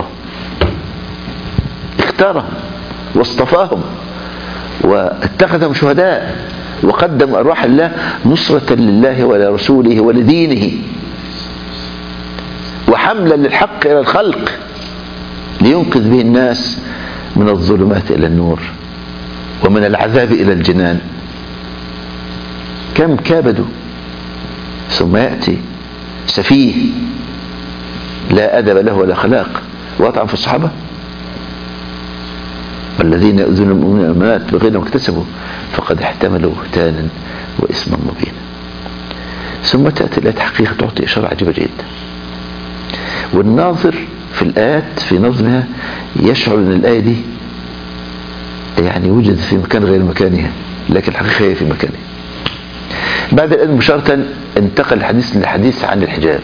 اختارهم واصطفاهم واتخذهم شهداء وقدموا أرواح الله نصرة لله ولرسوله ولدينه وحملا للحق إلى الخلق لينقذ به الناس من الظلمات إلى النور ومن العذاب إلى الجنان. كم كابدوا، ثم يأتي سفيه لا أدب له ولا خلاق وأطعن في الصحابة والذين يؤذون المؤمنين والمؤمنات بغير ما اكتسبوا فقد احتملوا بهتانا وإثما مبينا. ثم تأتي الآيات حقيقة تعطي إشارة عجيبة جدا، والناظر في الآيات في نظمها يشعر أن الآية دي يعني وجد في مكان غير مكانها، لكن الحقيقة هي في مكانها. بعد الآن مباشرة انتقل الحديث للحديث عن الحجاب.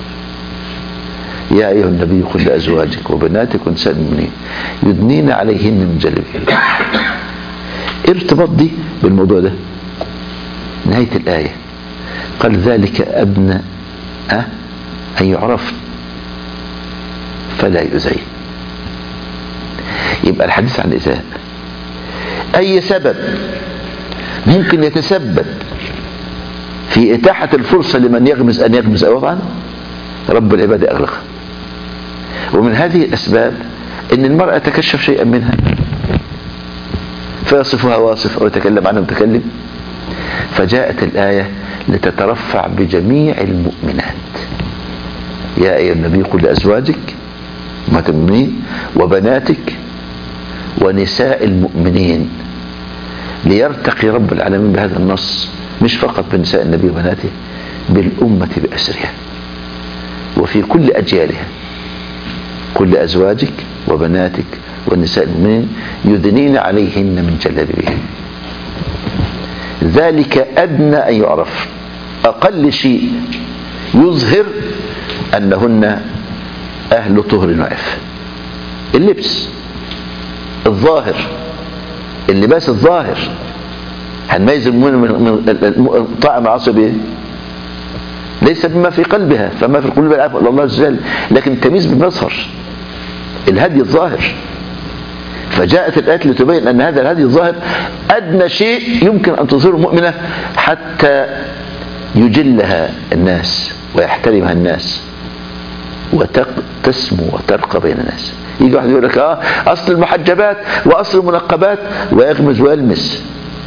يا أيها النبي قل لأزواجك وبناتك ونساء المؤمنين يدنين عليهن من جلابيبهن. ارتبط دي بالموضوع ده نهاية الآية قال ذلك أدنى أه؟ أن يعرف فلا يؤذين. يبقى الحديث عن الإزاء أي سبب ممكن يتسبب في إتاحة الفرصة لمن يغمز أن يغمز أوضعا رب العباد أغلقها. ومن هذه الأسباب أن المرأة تكشف شيئا منها فيصفها واصف أو يتكلم عنها متكلم، فجاءت الآية لتترفع بجميع المؤمنات. يا أيها النبي قل لأزواجك أمهات المؤمنين وبناتك ونساء المؤمنين، ليرتقي رب العالمين بهذا النص مش فقط بنساء النبي وبناته، بالأمة بأسرها وفي كل أجيالها. كل أزواجك وبناتك والنساء المؤمنين يدنين عليهن من جلابيبهن. ذلك أدنى أن يعرف، أقل شيء يظهر أنهن أهل طهر وعفة. اللبس الظاهر، اللباس الظاهر هنميز المؤمن من طاعة معاصي بايه؟ ليس بما في قلبها، فما في القلوب العفو الله عز وجل، لكن التمييز بالمظهر الهدي الظاهر. فجاءت الآيات لتبين أن هذا الهدي الظاهر أدنى شيء يمكن أن تظهره مؤمنة حتى يجلها الناس ويحترمها الناس وتسمو وترقى بين الناس. يجي واحد يقول لك اه اصل المحجبات واصل المنقبات ويغمز ويلمس،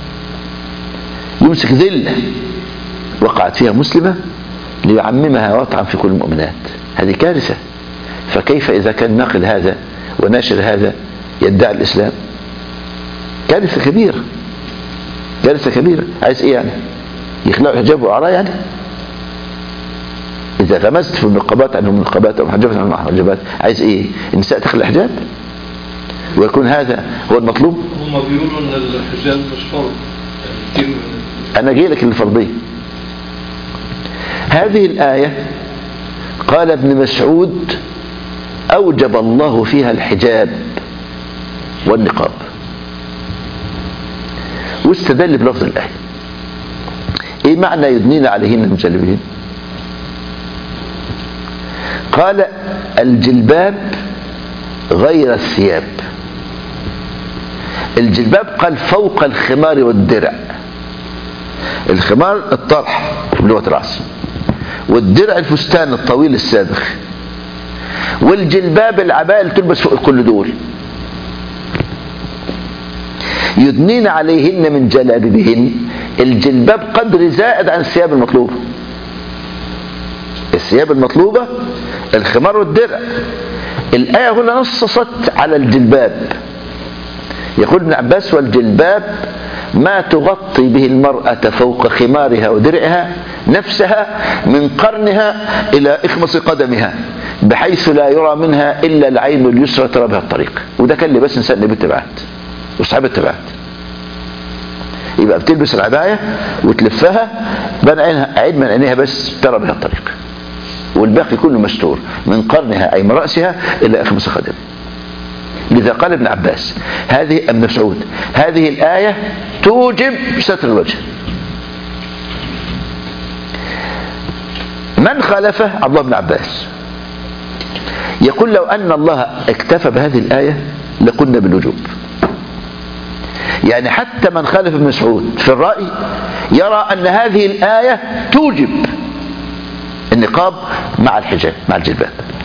يمسك ذله وقعت فيها مسلمه ليعممها ويطعن في كل المؤمنات. هذه كارثه. فكيف اذا كان ناقل هذا وناشر هذا يدعي الاسلام؟ كارثه كبيره، كارثه كبيره. عايز ايه يعني؟ يخلعوا الحجاب وعراه يعني؟ إذا غمزت في النقابات عنهم النقابات أو محجبات عنهم محجبات، عايز إيه؟ النساء تخلع الحجاب ويكون هذا هو المطلوب؟ هم بيقولوا إن الحجاب مش فرض. أنا جاي لك الفرضية. هذه الآية قال ابن مسعود أوجب الله فيها الحجاب والنقاب، واستدل بلفظ الآية. إيه معنى يدنين عليهن من جلابيبهن؟ قال الجلباب غير الثياب، الجلباب قال فوق الخمار والدرع. الخمار الطرح بلغة العصر، والدرع الفستان الطويل السابخ، والجلباب العباءة اللي تلبس فوق كل دول. يدنين عليهن من جلابيبهن. الجلباب قدر زائد عن الثياب المطلوبة. الثياب المطلوبة الخمار والدرع. الآية هنا نصصت على الجلباب. يقول ابن عباس: والجلباب ما تغطي به المرأة فوق خمارها ودرعها نفسها من قرنها إلى إخمص قدمها، بحيث لا يرى منها إلا العين اليسرى ترى بها الطريق. وده كان لباس نساء النبي التبعات وصحابة التبعات. يبقى بتلبس العباية وتلفها بين عينها، عين من عينيها بس ترى بها الطريق، والباقي كله مستور من قرنها أي من رأسها إلى إخمص قدمها. لذا قال ابن عباس هذه ابن مسعود هذه الآية توجب ستر الوجه. من خالفه عبد الله بن عباس يقول: لو أن الله اكتفى بهذه الآية لقلنا بالوجوب. يعني حتى من خالف ابن مسعود في الرأي يرى أن هذه الآية توجب النقاب مع الحجاب مع الجلباب.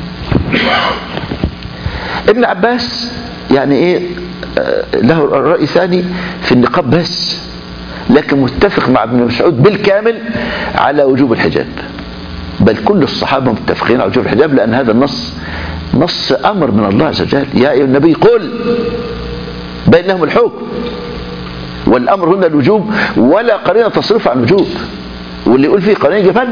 ابن عباس يعني ايه له رأي ثاني في النقاب بس، لكن متفق مع ابن مسعود بالكامل على وجوب الحجاب، بل كل الصحابة متفقين على وجوب الحجاب، لأن هذا النص نص أمر من الله عز وجل: يا أيها النبي قل بينهم الحكم. والأمر هنا الوجوب ولا قرينة تصرف عن الوجوب، واللي يقول فيه قرينة جفن.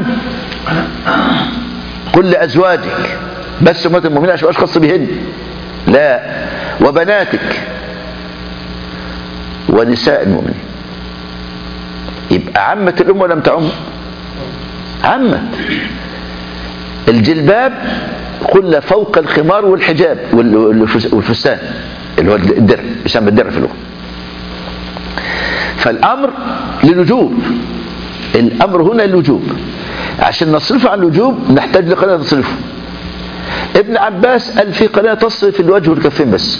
قل لأزواجك بس أمهات المؤمنين عشان أشخص بهن، لا، وبناتك ونساء المؤمنين. يبقى عمت الأمة ولم تعم؟ عمت. الجلباب قلنا فوق الخمار والحجاب والفستان اللي هو الدرع، يسمى الدرع في اللغة. فالأمر للوجوب، الأمر هنا للوجوب. عشان نصرفه عن الوجوب نحتاج لقرينة تصرفه. ابن عباس قال في قرينة تصرف الوجه والكفين بس،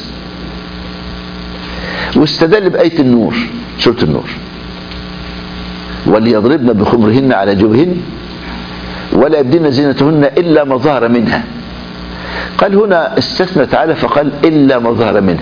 واستدل بآية النور، سورة النور: وليضربن بخمرهن على جبههن ولا يبدين زينتهن إلا ما ظهر منها. قال هنا استثنى تعالى فقال إلا ما ظهر منها.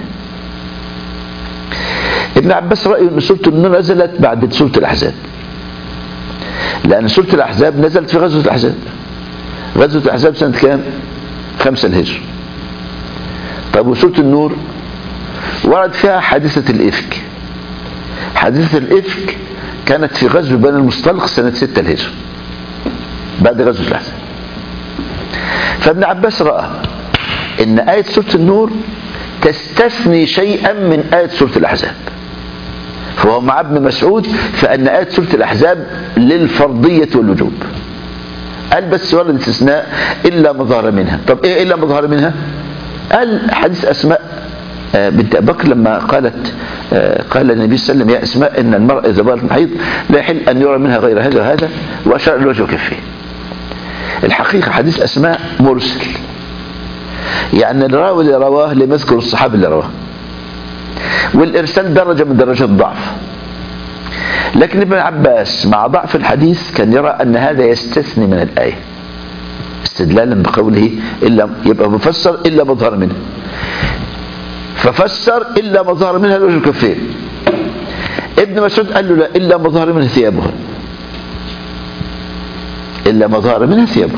ابن عباس رأيه أن سورة النور نزلت بعد سورة الأحزاب، لأن سورة الأحزاب نزلت في غزوة الأحزاب. غزوة الأحزاب سنة كام؟ خمسة الهجر. طيب وسورة النور ورد فيها حادثة الإفك. حادثة الإفك كانت في غزو بني المصطلق سنة ستة الهجر بعد غزوة الأحزاب. فابن عباس رأى إن آية سورة النور تستثني شيئا من آية سورة الأحزاب، فهو مع ابن مسعود فأن آية سورة الأحزاب للفرضية والوجوب. قال بس ورد استثناء إلا ما ظهر منها. طب إيه إلا ما ظهر منها؟ قال حديث أسماء بنت أبي بكر لما قالت قال النبي صلى الله عليه وسلم: يا أسماء إن المرأة إذا بالت محيض لا يحل أن يرى منها غير هذا وهذا، وأشار الوجه وكفيه. الحقيقة حديث أسماء مرسل، يعني الراوي اللي رواه لم يذكر الصحابي اللي رواه، والإرسال درجة من درجات الضعف. لكن ابن عباس مع ضعف الحديث كان يرى أن هذا يستثني من الآية استدلالا بقوله إلا، يبقى مفسر إلا ما ظهر منها، ففسر إلا ما ظهر منها الوجه الكفين. ابن مسعود قال له لا، إلا ما ظهر منها ثيابها، إلا ما ظهر منها ثيابها،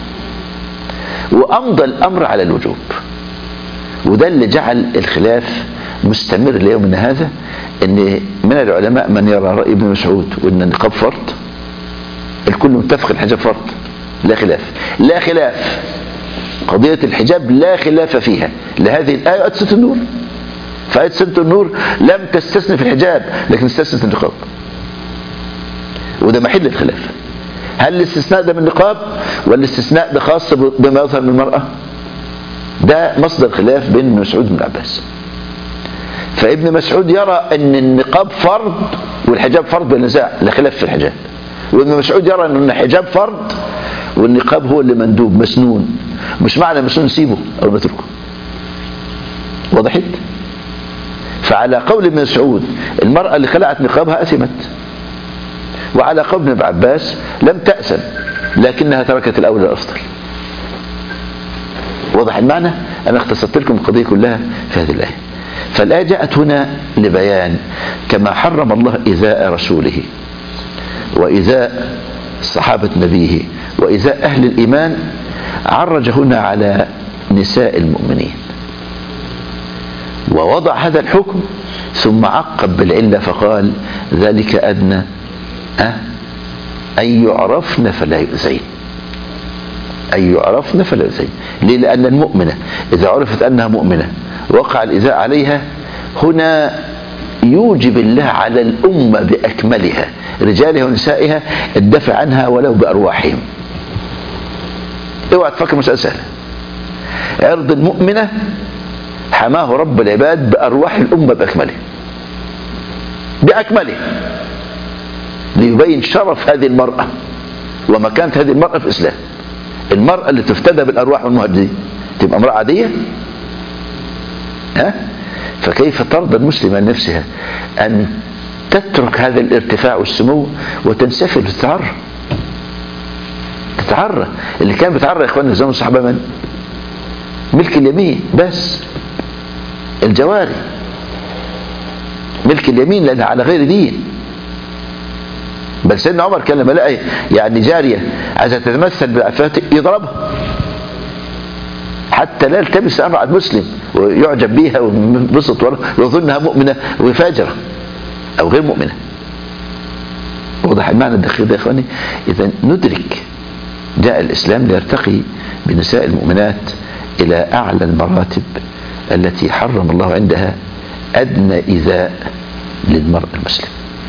وأمضى الأمر على الوجوب. وده اللي جعل الخلاف مستمر ليومنا هذا، ان من العلماء من يرى رأي ابن مسعود وان النقاب فرض، الكل متفق الحجاب فرض، لا خلاف لا خلاف قضية الحجاب لا خلاف فيها لهذه الآية آية سورة النور. فآية سورة النور لم تستثني في الحجاب لكن استثنت النقاب، وده محل الخلاف. هل الاستثناء ده من النقاب ولا الاستثناء ده خاص بما يظهر من المرأة؟ ده مصدر خلاف بين ابن مسعود وابن عباس. فابن مسعود يرى ان النقاب فرض والحجاب فرض بالنزاع، لا خلاف في الحجاب. وابن مسعود يرى ان الحجاب فرض والنقاب هو اللي مندوب مسنون، مش معنى مسنون سيبه او نتركه. وضحت؟ فعلى قول ابن مسعود المرأة اللي خلعت نقابها أثمت، وعلى قول ابن عباس لم تأثم لكنها تركت الأولى الأفضل. واضح المعنى؟ أنا اختصرت لكم القضية كلها في هذه الآية. فالآية جاءت هنا لبيان كما حرم الله إيذاء رسوله وإيذاء صحابة نبيه وإيذاء أهل الإيمان، عرج هنا على نساء المؤمنين ووضع هذا الحكم ثم عقب بالعلة فقال ذلك أدنى أن يعرفن فلا يؤذين. أن يعرفن فلا يؤذين. ليه؟ لأن المؤمنة إذا عرفت أنها مؤمنة وقع الإيذاء عليها هنا يوجب الله على الأمة بأكملها رجالها ونسائها الدفع عنها ولو بأرواحهم. اوعى تفكر مسألة سهلة. عرض المؤمنة حماه رب العباد بأرواح الأمة بأكمله بأكمله ليبين شرف هذه المرأة ومكانة هذه المرأة في الإسلام. المرأة اللي تفتدى بالأرواح والمهددين تبقى امرأة عادية؟ ها؟ فكيف ترضى المسلمة لنفسها أن تترك هذا الارتفاع والسمو وتنسفل وتتعرى؟ تتعرى. اللي كان بيتعرى يا إخواننا زمن الصحابة من؟ ملك اليمين بس، الجواري ملك اليمين لأنها على غير دين. بل سيدنا عمر كان لما لقى يعني جارية عايزة تتمثل بالعفات يضربها حتى لا يلتبس أمر مسلم ويعجب بيها وينبسط ويظنها مؤمنة وفاجرة أو غير مؤمنة. واضح المعنى الدقيق ده يا إخواني؟ إذا ندرك جاء الإسلام ليرتقي بنساء المؤمنات إلى أعلى المراتب التي حرم الله عندها أدنى إيذاء للمرء المسلم.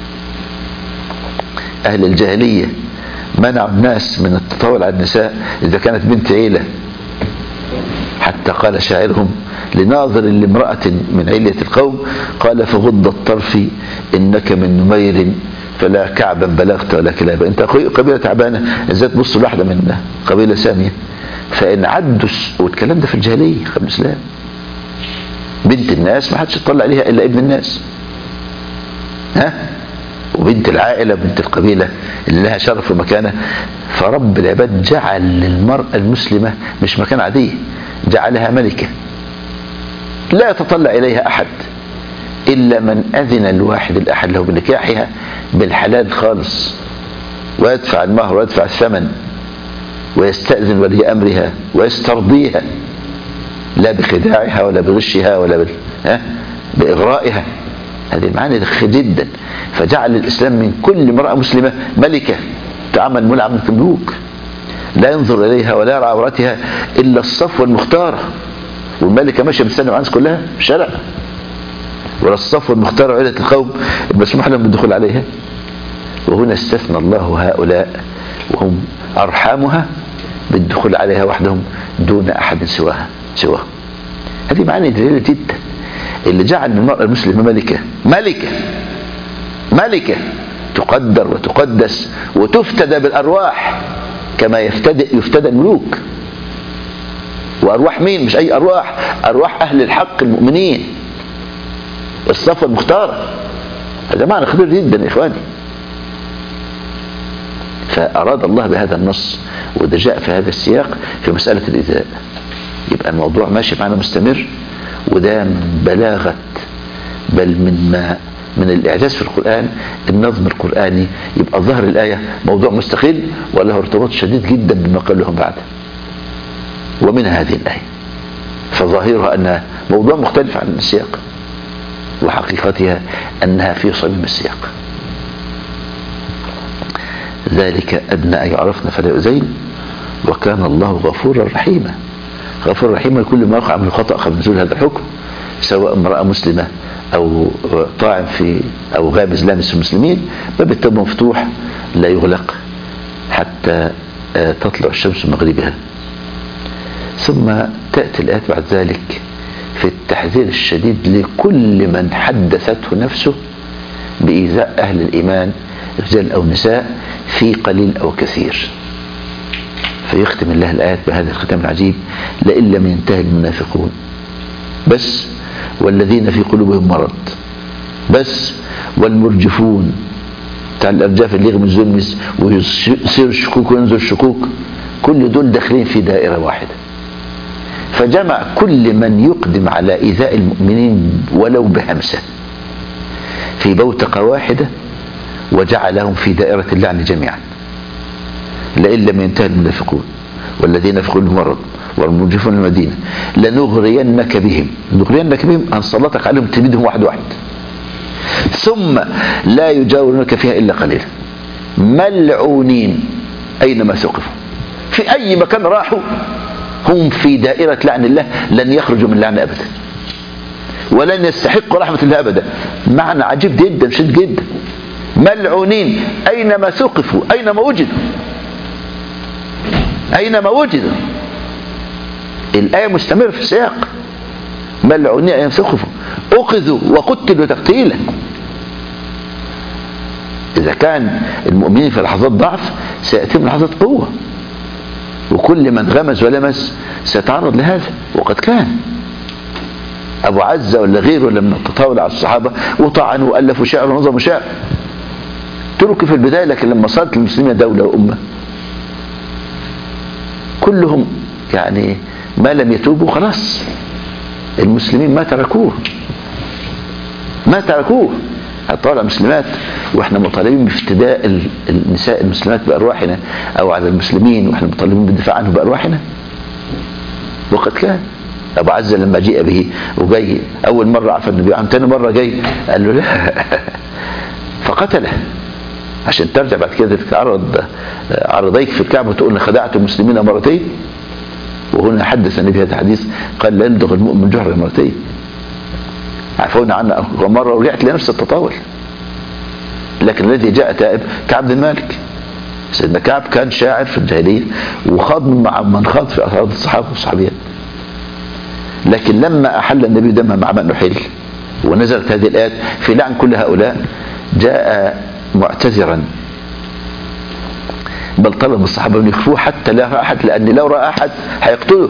أهل الجاهلية منعوا الناس من التطاول على النساء إذا كانت بنت عيلة، حتى قال شاعرهم لناظر لامرأة من علية القوم قال فغض الطرف إنك من نمير فلا كعبا بلغت ولا كلابا. انت قبيلة تعبانة ازاي تبص لواحدة من قبيلة سامية؟ فإن عدوا، والكلام ده في الجاهلية قبل الإسلام، بنت الناس ما حدش يطلع عليها إلا ابن الناس، ها؟ وبنت العائلة وبنت القبيلة اللي لها شرف ومكانة. فرب العباد جعل للمرأة المسلمة مش مكان عادية، جعلها ملكة لا يتطلع إليها أحد إلا من أذن الواحد الأحد له بنكاحها بالحلال خالص، ويدفع المهر ويدفع الثمن ويستأذن ولي أمرها ويسترضيها، لا بخداعها ولا بغشها ولا بال... ها؟ بإغرائها. هذه المعاني دقيقة جدا. فجعل الإسلام من كل امرأة مسلمة ملكة تعمل ملعب في الملوك، لا ينظر إليها ولا يرى عورتها إلا الصفوة المختارة، والملكة ماشية بتستنى الناس كلها في الشارع، ولا الصفوة المختارة عيلة القوم المسموح لهم بالدخول عليها. وهنا استثنى الله هؤلاء وهم أرحامها بالدخول عليها وحدهم دون أحد سواها سواها. هذه معاني جليلة جدا اللي جعل المرأة المسلمة ملكة ملكة ملكة تقدر وتقدس وتفتدى بالأرواح كما يفتدى يفتدى الملوك. وأرواح مين؟ مش أي أرواح، أرواح أهل الحق المؤمنين، الصفوة المختارة. هذا معنى خطير جدا يا إخواني. فأراد الله بهذا النص وده جاء في هذا السياق في مسألة الإيذاء، يبقى الموضوع ماشي معنا مستمر، وده من بلاغة بل من ما من الإعجاز في القرآن النظم القرآني. يبقى ظهر الآية موضوع مستقل وله ارتباط شديد جدا بما قال لهم بعد. ومن هذه الآية فظاهرها أنها موضوع مختلف عن السياق، وحقيقتها أنها في صميم السياق. ذلك أدنى أن يعرفن فلا يؤذين وكان الله غفورا رحيما. غفور رحيما لكل ما وقع من الخطأ قبل نزول هذا الحكم، سواء امرأة مسلمة أو طاعن في أو غامز لامس في المسلمين، باب التوبة مفتوح لا يغلق حتى تطلع الشمس من مغربها. ثم تأتي الآيات بعد ذلك في التحذير الشديد لكل من حدثته نفسه بإيذاء أهل الإيمان رجال أو نساء في قليل أو كثير. فيختم الله الآيات بهذا الختام العجيب: لئن لم ينتهي المنافقون بس والذين في قلوبهم مرض بس، والمرجفون بتاع الارجاف اللي يغمز يلمس ويصير الشكوك وينزل الشكوك، كل دول داخلين في دائرة واحدة. فجمع كل من يقدم على إيذاء المؤمنين ولو بهمسة في بوتقة واحدة، وجعلهم في دائرة اللعن جميعا. لئن لم ينتهي المنافقون والذين في قلوبهم مرض والمرجفون المدينة لنغرينك بهم، نغرينك بهم هنسلطك عليهم تبيدهم واحد واحد، ثم لا يجاورونك فيها إلا قليلا، ملعونين أينما ثقفوا، في أي مكان راحوا هم في دائرة لعن الله، لن يخرجوا من لعن أبدا ولن يستحقوا رحمة الله أبدا. معنى عجيب جدا شديد جدا، ملعونين أينما ثقفوا، أينما وجدوا، أينما وجدوا. الآية مستمرة في السياق، ملعونين أينما ثقفوا أخذوا وقتلوا تقتيلا. إذا كان المؤمنين في لحظات ضعف سيأتيهم لحظات قوة، وكل من غمز ولمس سيتعرض لهذا، وقد كان أبو عزة ولا غيره لما تطاول على الصحابة وطعنوا وألفوا شعر ونظموا شعر تركوا في البداية، لكن لما صارت المسلمين دولة وأمة كلهم يعني ما لم يتوبوا خلاص المسلمين ما تركوه ما تركوه طالع مسلمات، واحنا مطالبين بافتداء النساء المسلمات بأرواحنا، او على المسلمين واحنا مطالبين بالدفاع عنه بأرواحنا. وقد كان ابو عزة لما جيء به وجاي اول مرة عرف النبي عن تاني مرة جاي قال له لا فقتله عشان ترجع بعد كده تتعرض عرضيك في الكعبة وتقول خدعت المسلمين مرتين. وهنا حدث النبي هذا الحديث قال لا يلدغ المؤمن جهر مرتين، عفونا عنه مرة ورجعت لنفس التطاول. لكن الذي جاء تائب كعب بن مالك. سيدنا كعب كان شاعر في الجاهلية وخاض مع من خاض في أرض الصحابة والصحابيات، لكن لما أحل النبي دمه مع من نحل ونزلت هذه الآيات في لعن كل هؤلاء جاء معتذرا، بل طلب الصحابة أن يخفوه حتى لا يرى أحد، لأن لو رأى أحد هيقتله.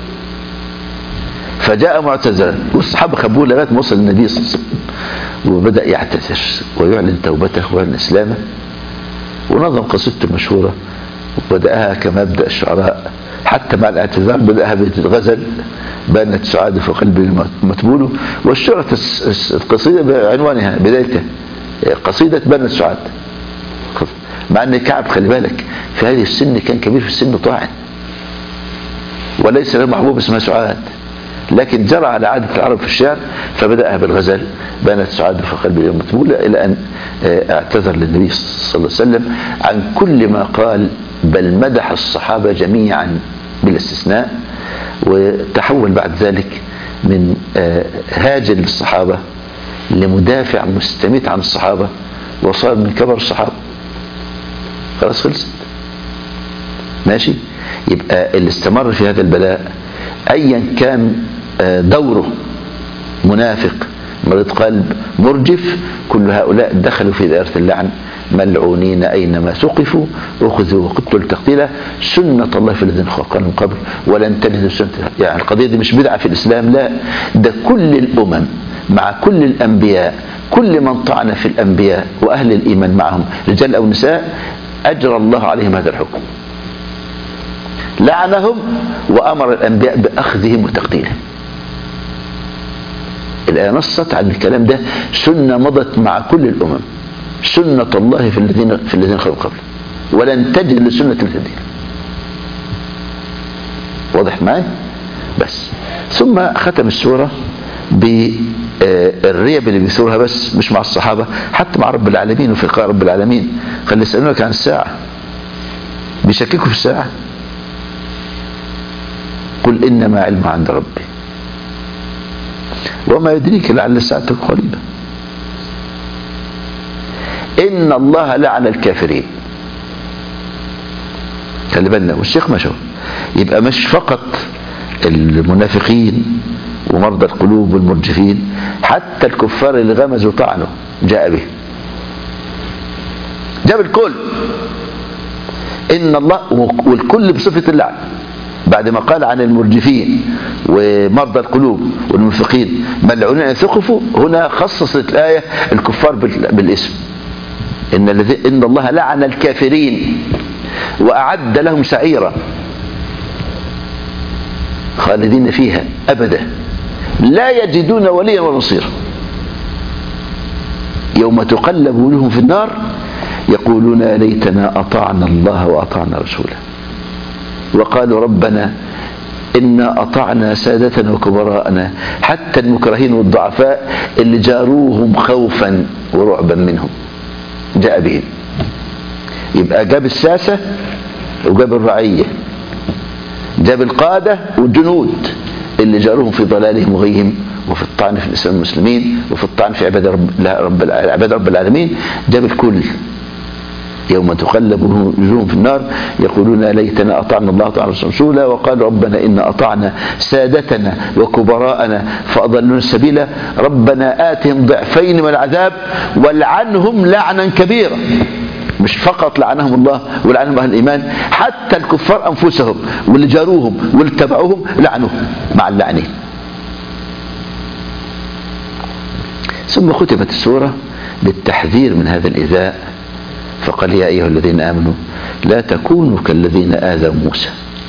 فجاء معتذرا والصحابة خبوه لغاية ما وصل النبي صلى الله عليه وسلم وبدأ يعتذر ويعلن توبته ويعلن إسلامه، ونظم قصيدته المشهورة وبدأها كما يبدأ الشعراء، حتى مع الاعتذار بدأها بالغزل بانت سعادة في قلبي متبوله، والشعرة القصيدة بعنوانها بدايتها قصيدة بانت سعادة. مع أن كعب خلي بالك في هذه السن كان كبير في السن طاعن وليس له محبوب اسمها سعاد، لكن جرى على عادة العرب في الشعر فبدأها بالغزل بانت سعادة في قلبي متبولة، إلى أن اعتذر للنبي صلى الله عليه وسلم عن كل ما قال، بل مدح الصحابة جميعا بلا استثناء، وتحول بعد ذلك من هاجر للصحابة لمدافع مستميت عن الصحابة، وصار من كبر الصحابة. خلاص خلصت ماشي. يبقى اللي استمر في هذا البلاء ايا كان دوره، منافق، مريض قلب، مرجف، كل هؤلاء دخلوا في دائرة اللعن، ملعونين اينما ثقفوا اخذوا وقتلوا تقتيلا، سنة الله في الذين خلقوا من قبل ولن تجد سنة. يعني القضية دي مش بدعة في الاسلام، لا، ده كل الامم مع كل الانبياء، كل من طعن في الانبياء واهل الايمان معهم رجال او نساء اجرى الله عليهم هذا الحكم، لعنهم وامر الانبياء باخذهم وتقتيلهم. الآية نصت على الكلام ده، سنة مضت مع كل الامم، سنة الله في الذين في الذين خلقوا قبل ولن تجد لسنة التبديل. واضح معي؟ بس ثم ختم السورة بالريب اللي بيثورها، بس مش مع الصحابة، حتى مع رب العالمين وفي لقاء رب العالمين. خلي يسألونك عن الساعة، بيشككوا في الساعة، قل إنما علم عند ربي وما يدريك لعل الساعة تكون قريبة. إن الله لعن الكافرين. خلي بالنا، والشيخ ما شاء. يبقى مش فقط المنافقين ومرضى القلوب والمرجفين، حتى الكفار اللي غمزوا طعنوا جاء به، جاب الكل. إن الله، والكل بصفة اللعن، بعد ما قال عن المرجفين ومرضى القلوب والمنفقين ملعونين يثقفوا، هنا خصصت الآية الكفار بالاسم، إن, إن الله لعن الكافرين وأعد لهم سعيرا خالدين فيها أبدا لا يجدون وليا ونصيرا يوم تقلب وجوههم في النار يقولون يا ليتنا أطعنا الله وأطعنا رسوله وقالوا ربنا إنا أطعنا سادتنا وكبراءنا حتى المكرهين والضعفاء اللي جاروهم خوفا ورعبا منهم جاء بهم. يبقى جاب الساسة وجاب الرعية، جاب القادة والجنود اللي جاروهم في ضلالهم وغيهم وفي الطعن في الإسلام المسلمين وفي الطعن في عباد رب, رب, عباد رب العالمين، جاب الكل. يوم تقلب وجوههم في النار يقولون ليتنا أطعنا الله وأطعنا رسوله وقال ربنا إن أطعنا سادتنا وكبراءنا فأضلونا السبيل ربنا آتهم ضعفين من العذاب والعنهم لعنا كبيرا. مش فقط لعنهم الله ولعنهم أهل الإيمان، حتى الكفار أنفسهم واللي جاروهم واللي اتبعوهم لعنوهم مع اللعنين. ثم ختمت السورة بالتحذير من هذا الإيذاء فقال يا أيها الذين آمنوا لا تكونوا كالذين آذوا موسى.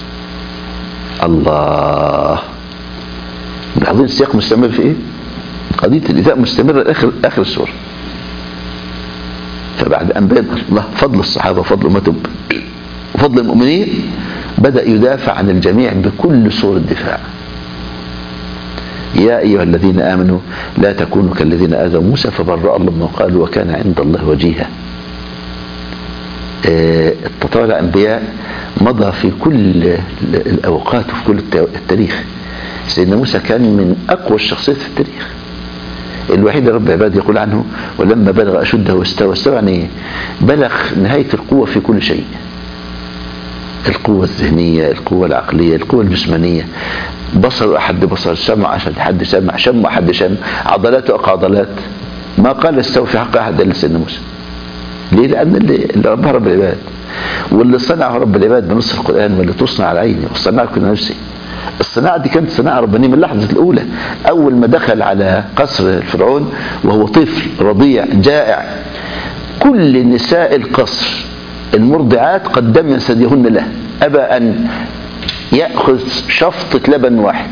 الله، ملاحظين السياق مستمر في إيه؟ قضية الإيذاء مستمرة لآخر آخر السورة. فبعد أن بين الله فضل الصحابة وفضل أمتهم وفضل المؤمنين بدأ يدافع عن الجميع بكل صورة دفاع. يا أيها الذين آمنوا لا تكونوا كالذين آذوا موسى فبرأ الله مما قالوا وكان عند الله وجيها. التطاول الأنبياء مضى في كل الأوقات وفي كل التاريخ. سيدنا موسى كان من أقوى الشخصيات في التاريخ، الوحيد رب العباد يقول عنه ولما بلغ أشده واستوى. استوى يعني بلغ نهاية القوة في كل شيء، القوة الذهنية، القوة العقلية، القوة الجسمانية، بصر أحد بصر، سمع أحد سمع، شم أحد شم، عضلاته أقع عضلات. ما قال استوى في حق أحد إلا سيدنا موسى. ليه؟ لأن اللي, اللي ربها رب العباد واللي صنعه رب العباد بنص القرآن واللي تصنع على عيني وصنعه كل نفسي. الصناعة دي كانت صناعة ربانية من اللحظة الأولى. أول ما دخل على قصر الفرعون وهو طفل رضيع جائع، كل نساء القصر المرضعات قدمن ثديهن له، أبى أن يأخذ شفطة لبن واحد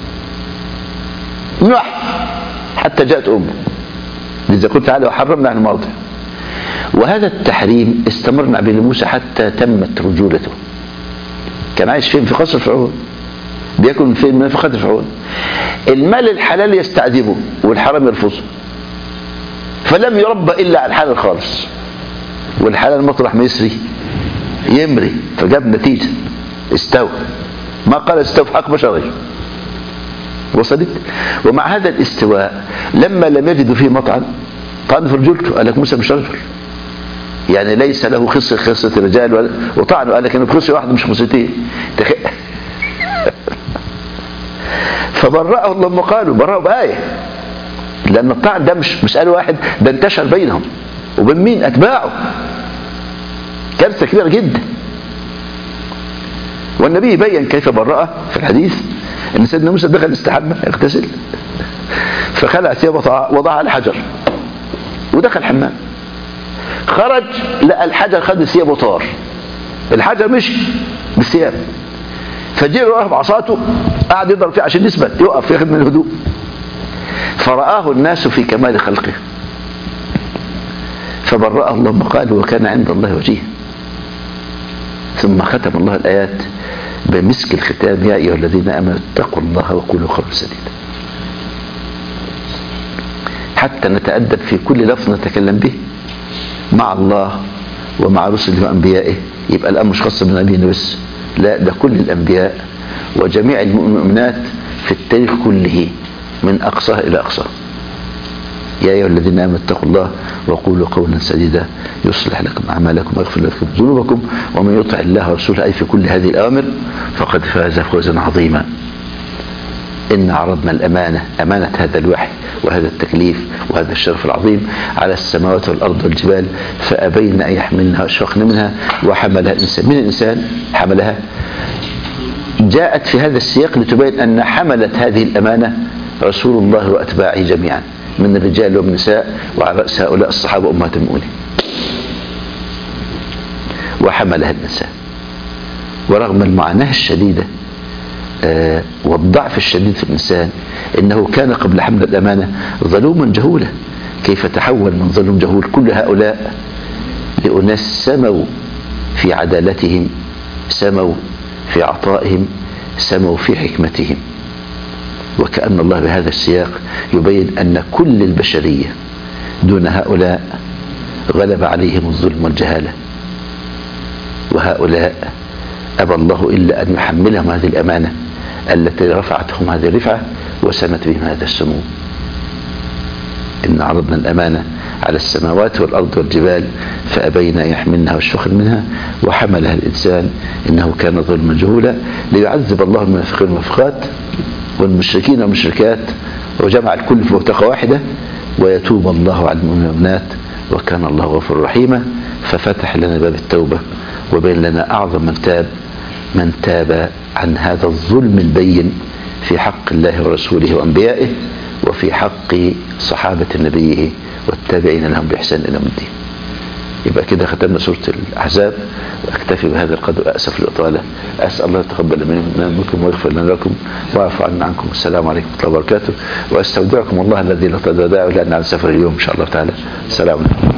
واحد حتى جاءت أمه، لذا قلت تعالى وحرمنا عن المرضع. وهذا التحريم استمر مع بني موسى حتى تمت رجولته. كان عايش فين؟ في قصر فرعون، بياكل فين؟ من فخاد فرعون. المال الحلال يستعذبه والحرام يرفضه، فلم يربى إلا على الحلال خالص، والحلال مطرح ما يسري يمري، فجاب نتيجة استوى. ما قال استوى في حق بشري. وصلت؟ ومع هذا الاستواء لما لم يجدوا فيه مطعم طعن في رجولته، قال لك موسى مش رجل، يعني ليس له خصة خصة الرجال، وطعنوا قال لك انه بخصة واحدة مش خصتين. فبرأه الله لما قالوا برأه بآية، لأن الطعن ده مش مسألة واحد، ده انتشر بينهم وبين مين؟ أتباعه. كارثة كبيرة جدا. والنبي يبين كيف برأه في الحديث ان سيدنا موسى دخل استحمى يغتسل فخلع ثيابه وضعها على الحجر ودخل الحمام، خرج لقى الحجر خد ثيابه وطار، الحجر مشي بالثياب، فجيل وراه بعصاته قعد يضرب فيه عشان يثبت يقف ياخد من الهدوء، فرآه الناس في كمال خلقه فبرأه الله ما قال وكان عند الله وجيها. ثم ختم الله الآيات بمسك الختام يا أيها الذين آمنوا اتقوا الله وقولوا قولا سديدا، حتى نتأدب في كل لفظ نتكلم به مع الله ومع رسله وأنبيائه. يبقى الأمر مش خاص بنبينا بس، لا، ده كل الأنبياء وجميع المؤمنات في التاريخ كله من أقصاه إلى أقصاه. يا أيها الذين آمنوا اتقوا الله وقولوا قولا سديدا يصلح لكم أعمالكم ويغفر لكم ذنوبكم ومن يطع الله ورسوله أي في كل هذه الأوامر فقد فاز فوزا عظيما. إن عرضنا الأمانة، أمانة هذا الوحي وهذا التكليف وهذا الشرف العظيم على السماوات والأرض والجبال فأبين أن يحملنها وأشفقن منها وحملها الإنسان. من الإنسان حملها؟ جاءت في هذا السياق لتبين أن حملة هذه الأمانة رسول الله وأتباعه جميعا من الرجال والنساء، وعلى رأس هؤلاء الصحابة أمهات المؤمنين. وحملها الإنسان، ورغم المعاناة الشديدة آه والضعف الشديد في الإنسان، إنه كان قبل حمل الأمانة ظلوما جهولا. كيف تحول من ظلوم جهول كل هؤلاء لأناس سموا في عدالتهم، سموا في عطائهم، سموا في حكمتهم. وكأن الله بهذا السياق يبين أن كل البشرية دون هؤلاء غلب عليهم الظلم والجهالة، وهؤلاء أبى الله إلا أن يحملهم هذه الأمانة التي رفعتهم هذه الرفعة وسمت بهم هذا السمو. إن عرضنا الأمانة على السماوات والأرض والجبال فأبين أن يحملنها واشفقن منها وحملها الإنسان إنه كان ظلما جهولا، ليعذب الله المنافقين والمنافقات والمشركين والمشركات، وجمع الكل في بوتقة واحدة، ويتوب الله على المؤمنين والمؤمنات وكان الله غفورا رحيما. ففتح لنا باب التوبة وبين لنا أعظم من تاب، من تاب عن هذا الظلم البين في حق الله ورسوله وأنبيائه، وفي حق صحابة نبيه والتابعين لهم بإحسان إلى يوم الدين. يبقى كده ختمنا سورة الأحزاب، وأكتفي بهذا القدر، أسف الإطالة. أسأل الله يتقبل منكم ويغفر لنا لكم ويعفو عنا عنكم. السلام عليكم ورحمة الله وبركاته، وأستودعكم الله الذي لا تضيع ودائعه، لأن على سفر اليوم إن شاء الله تعالى. السلام عليكم.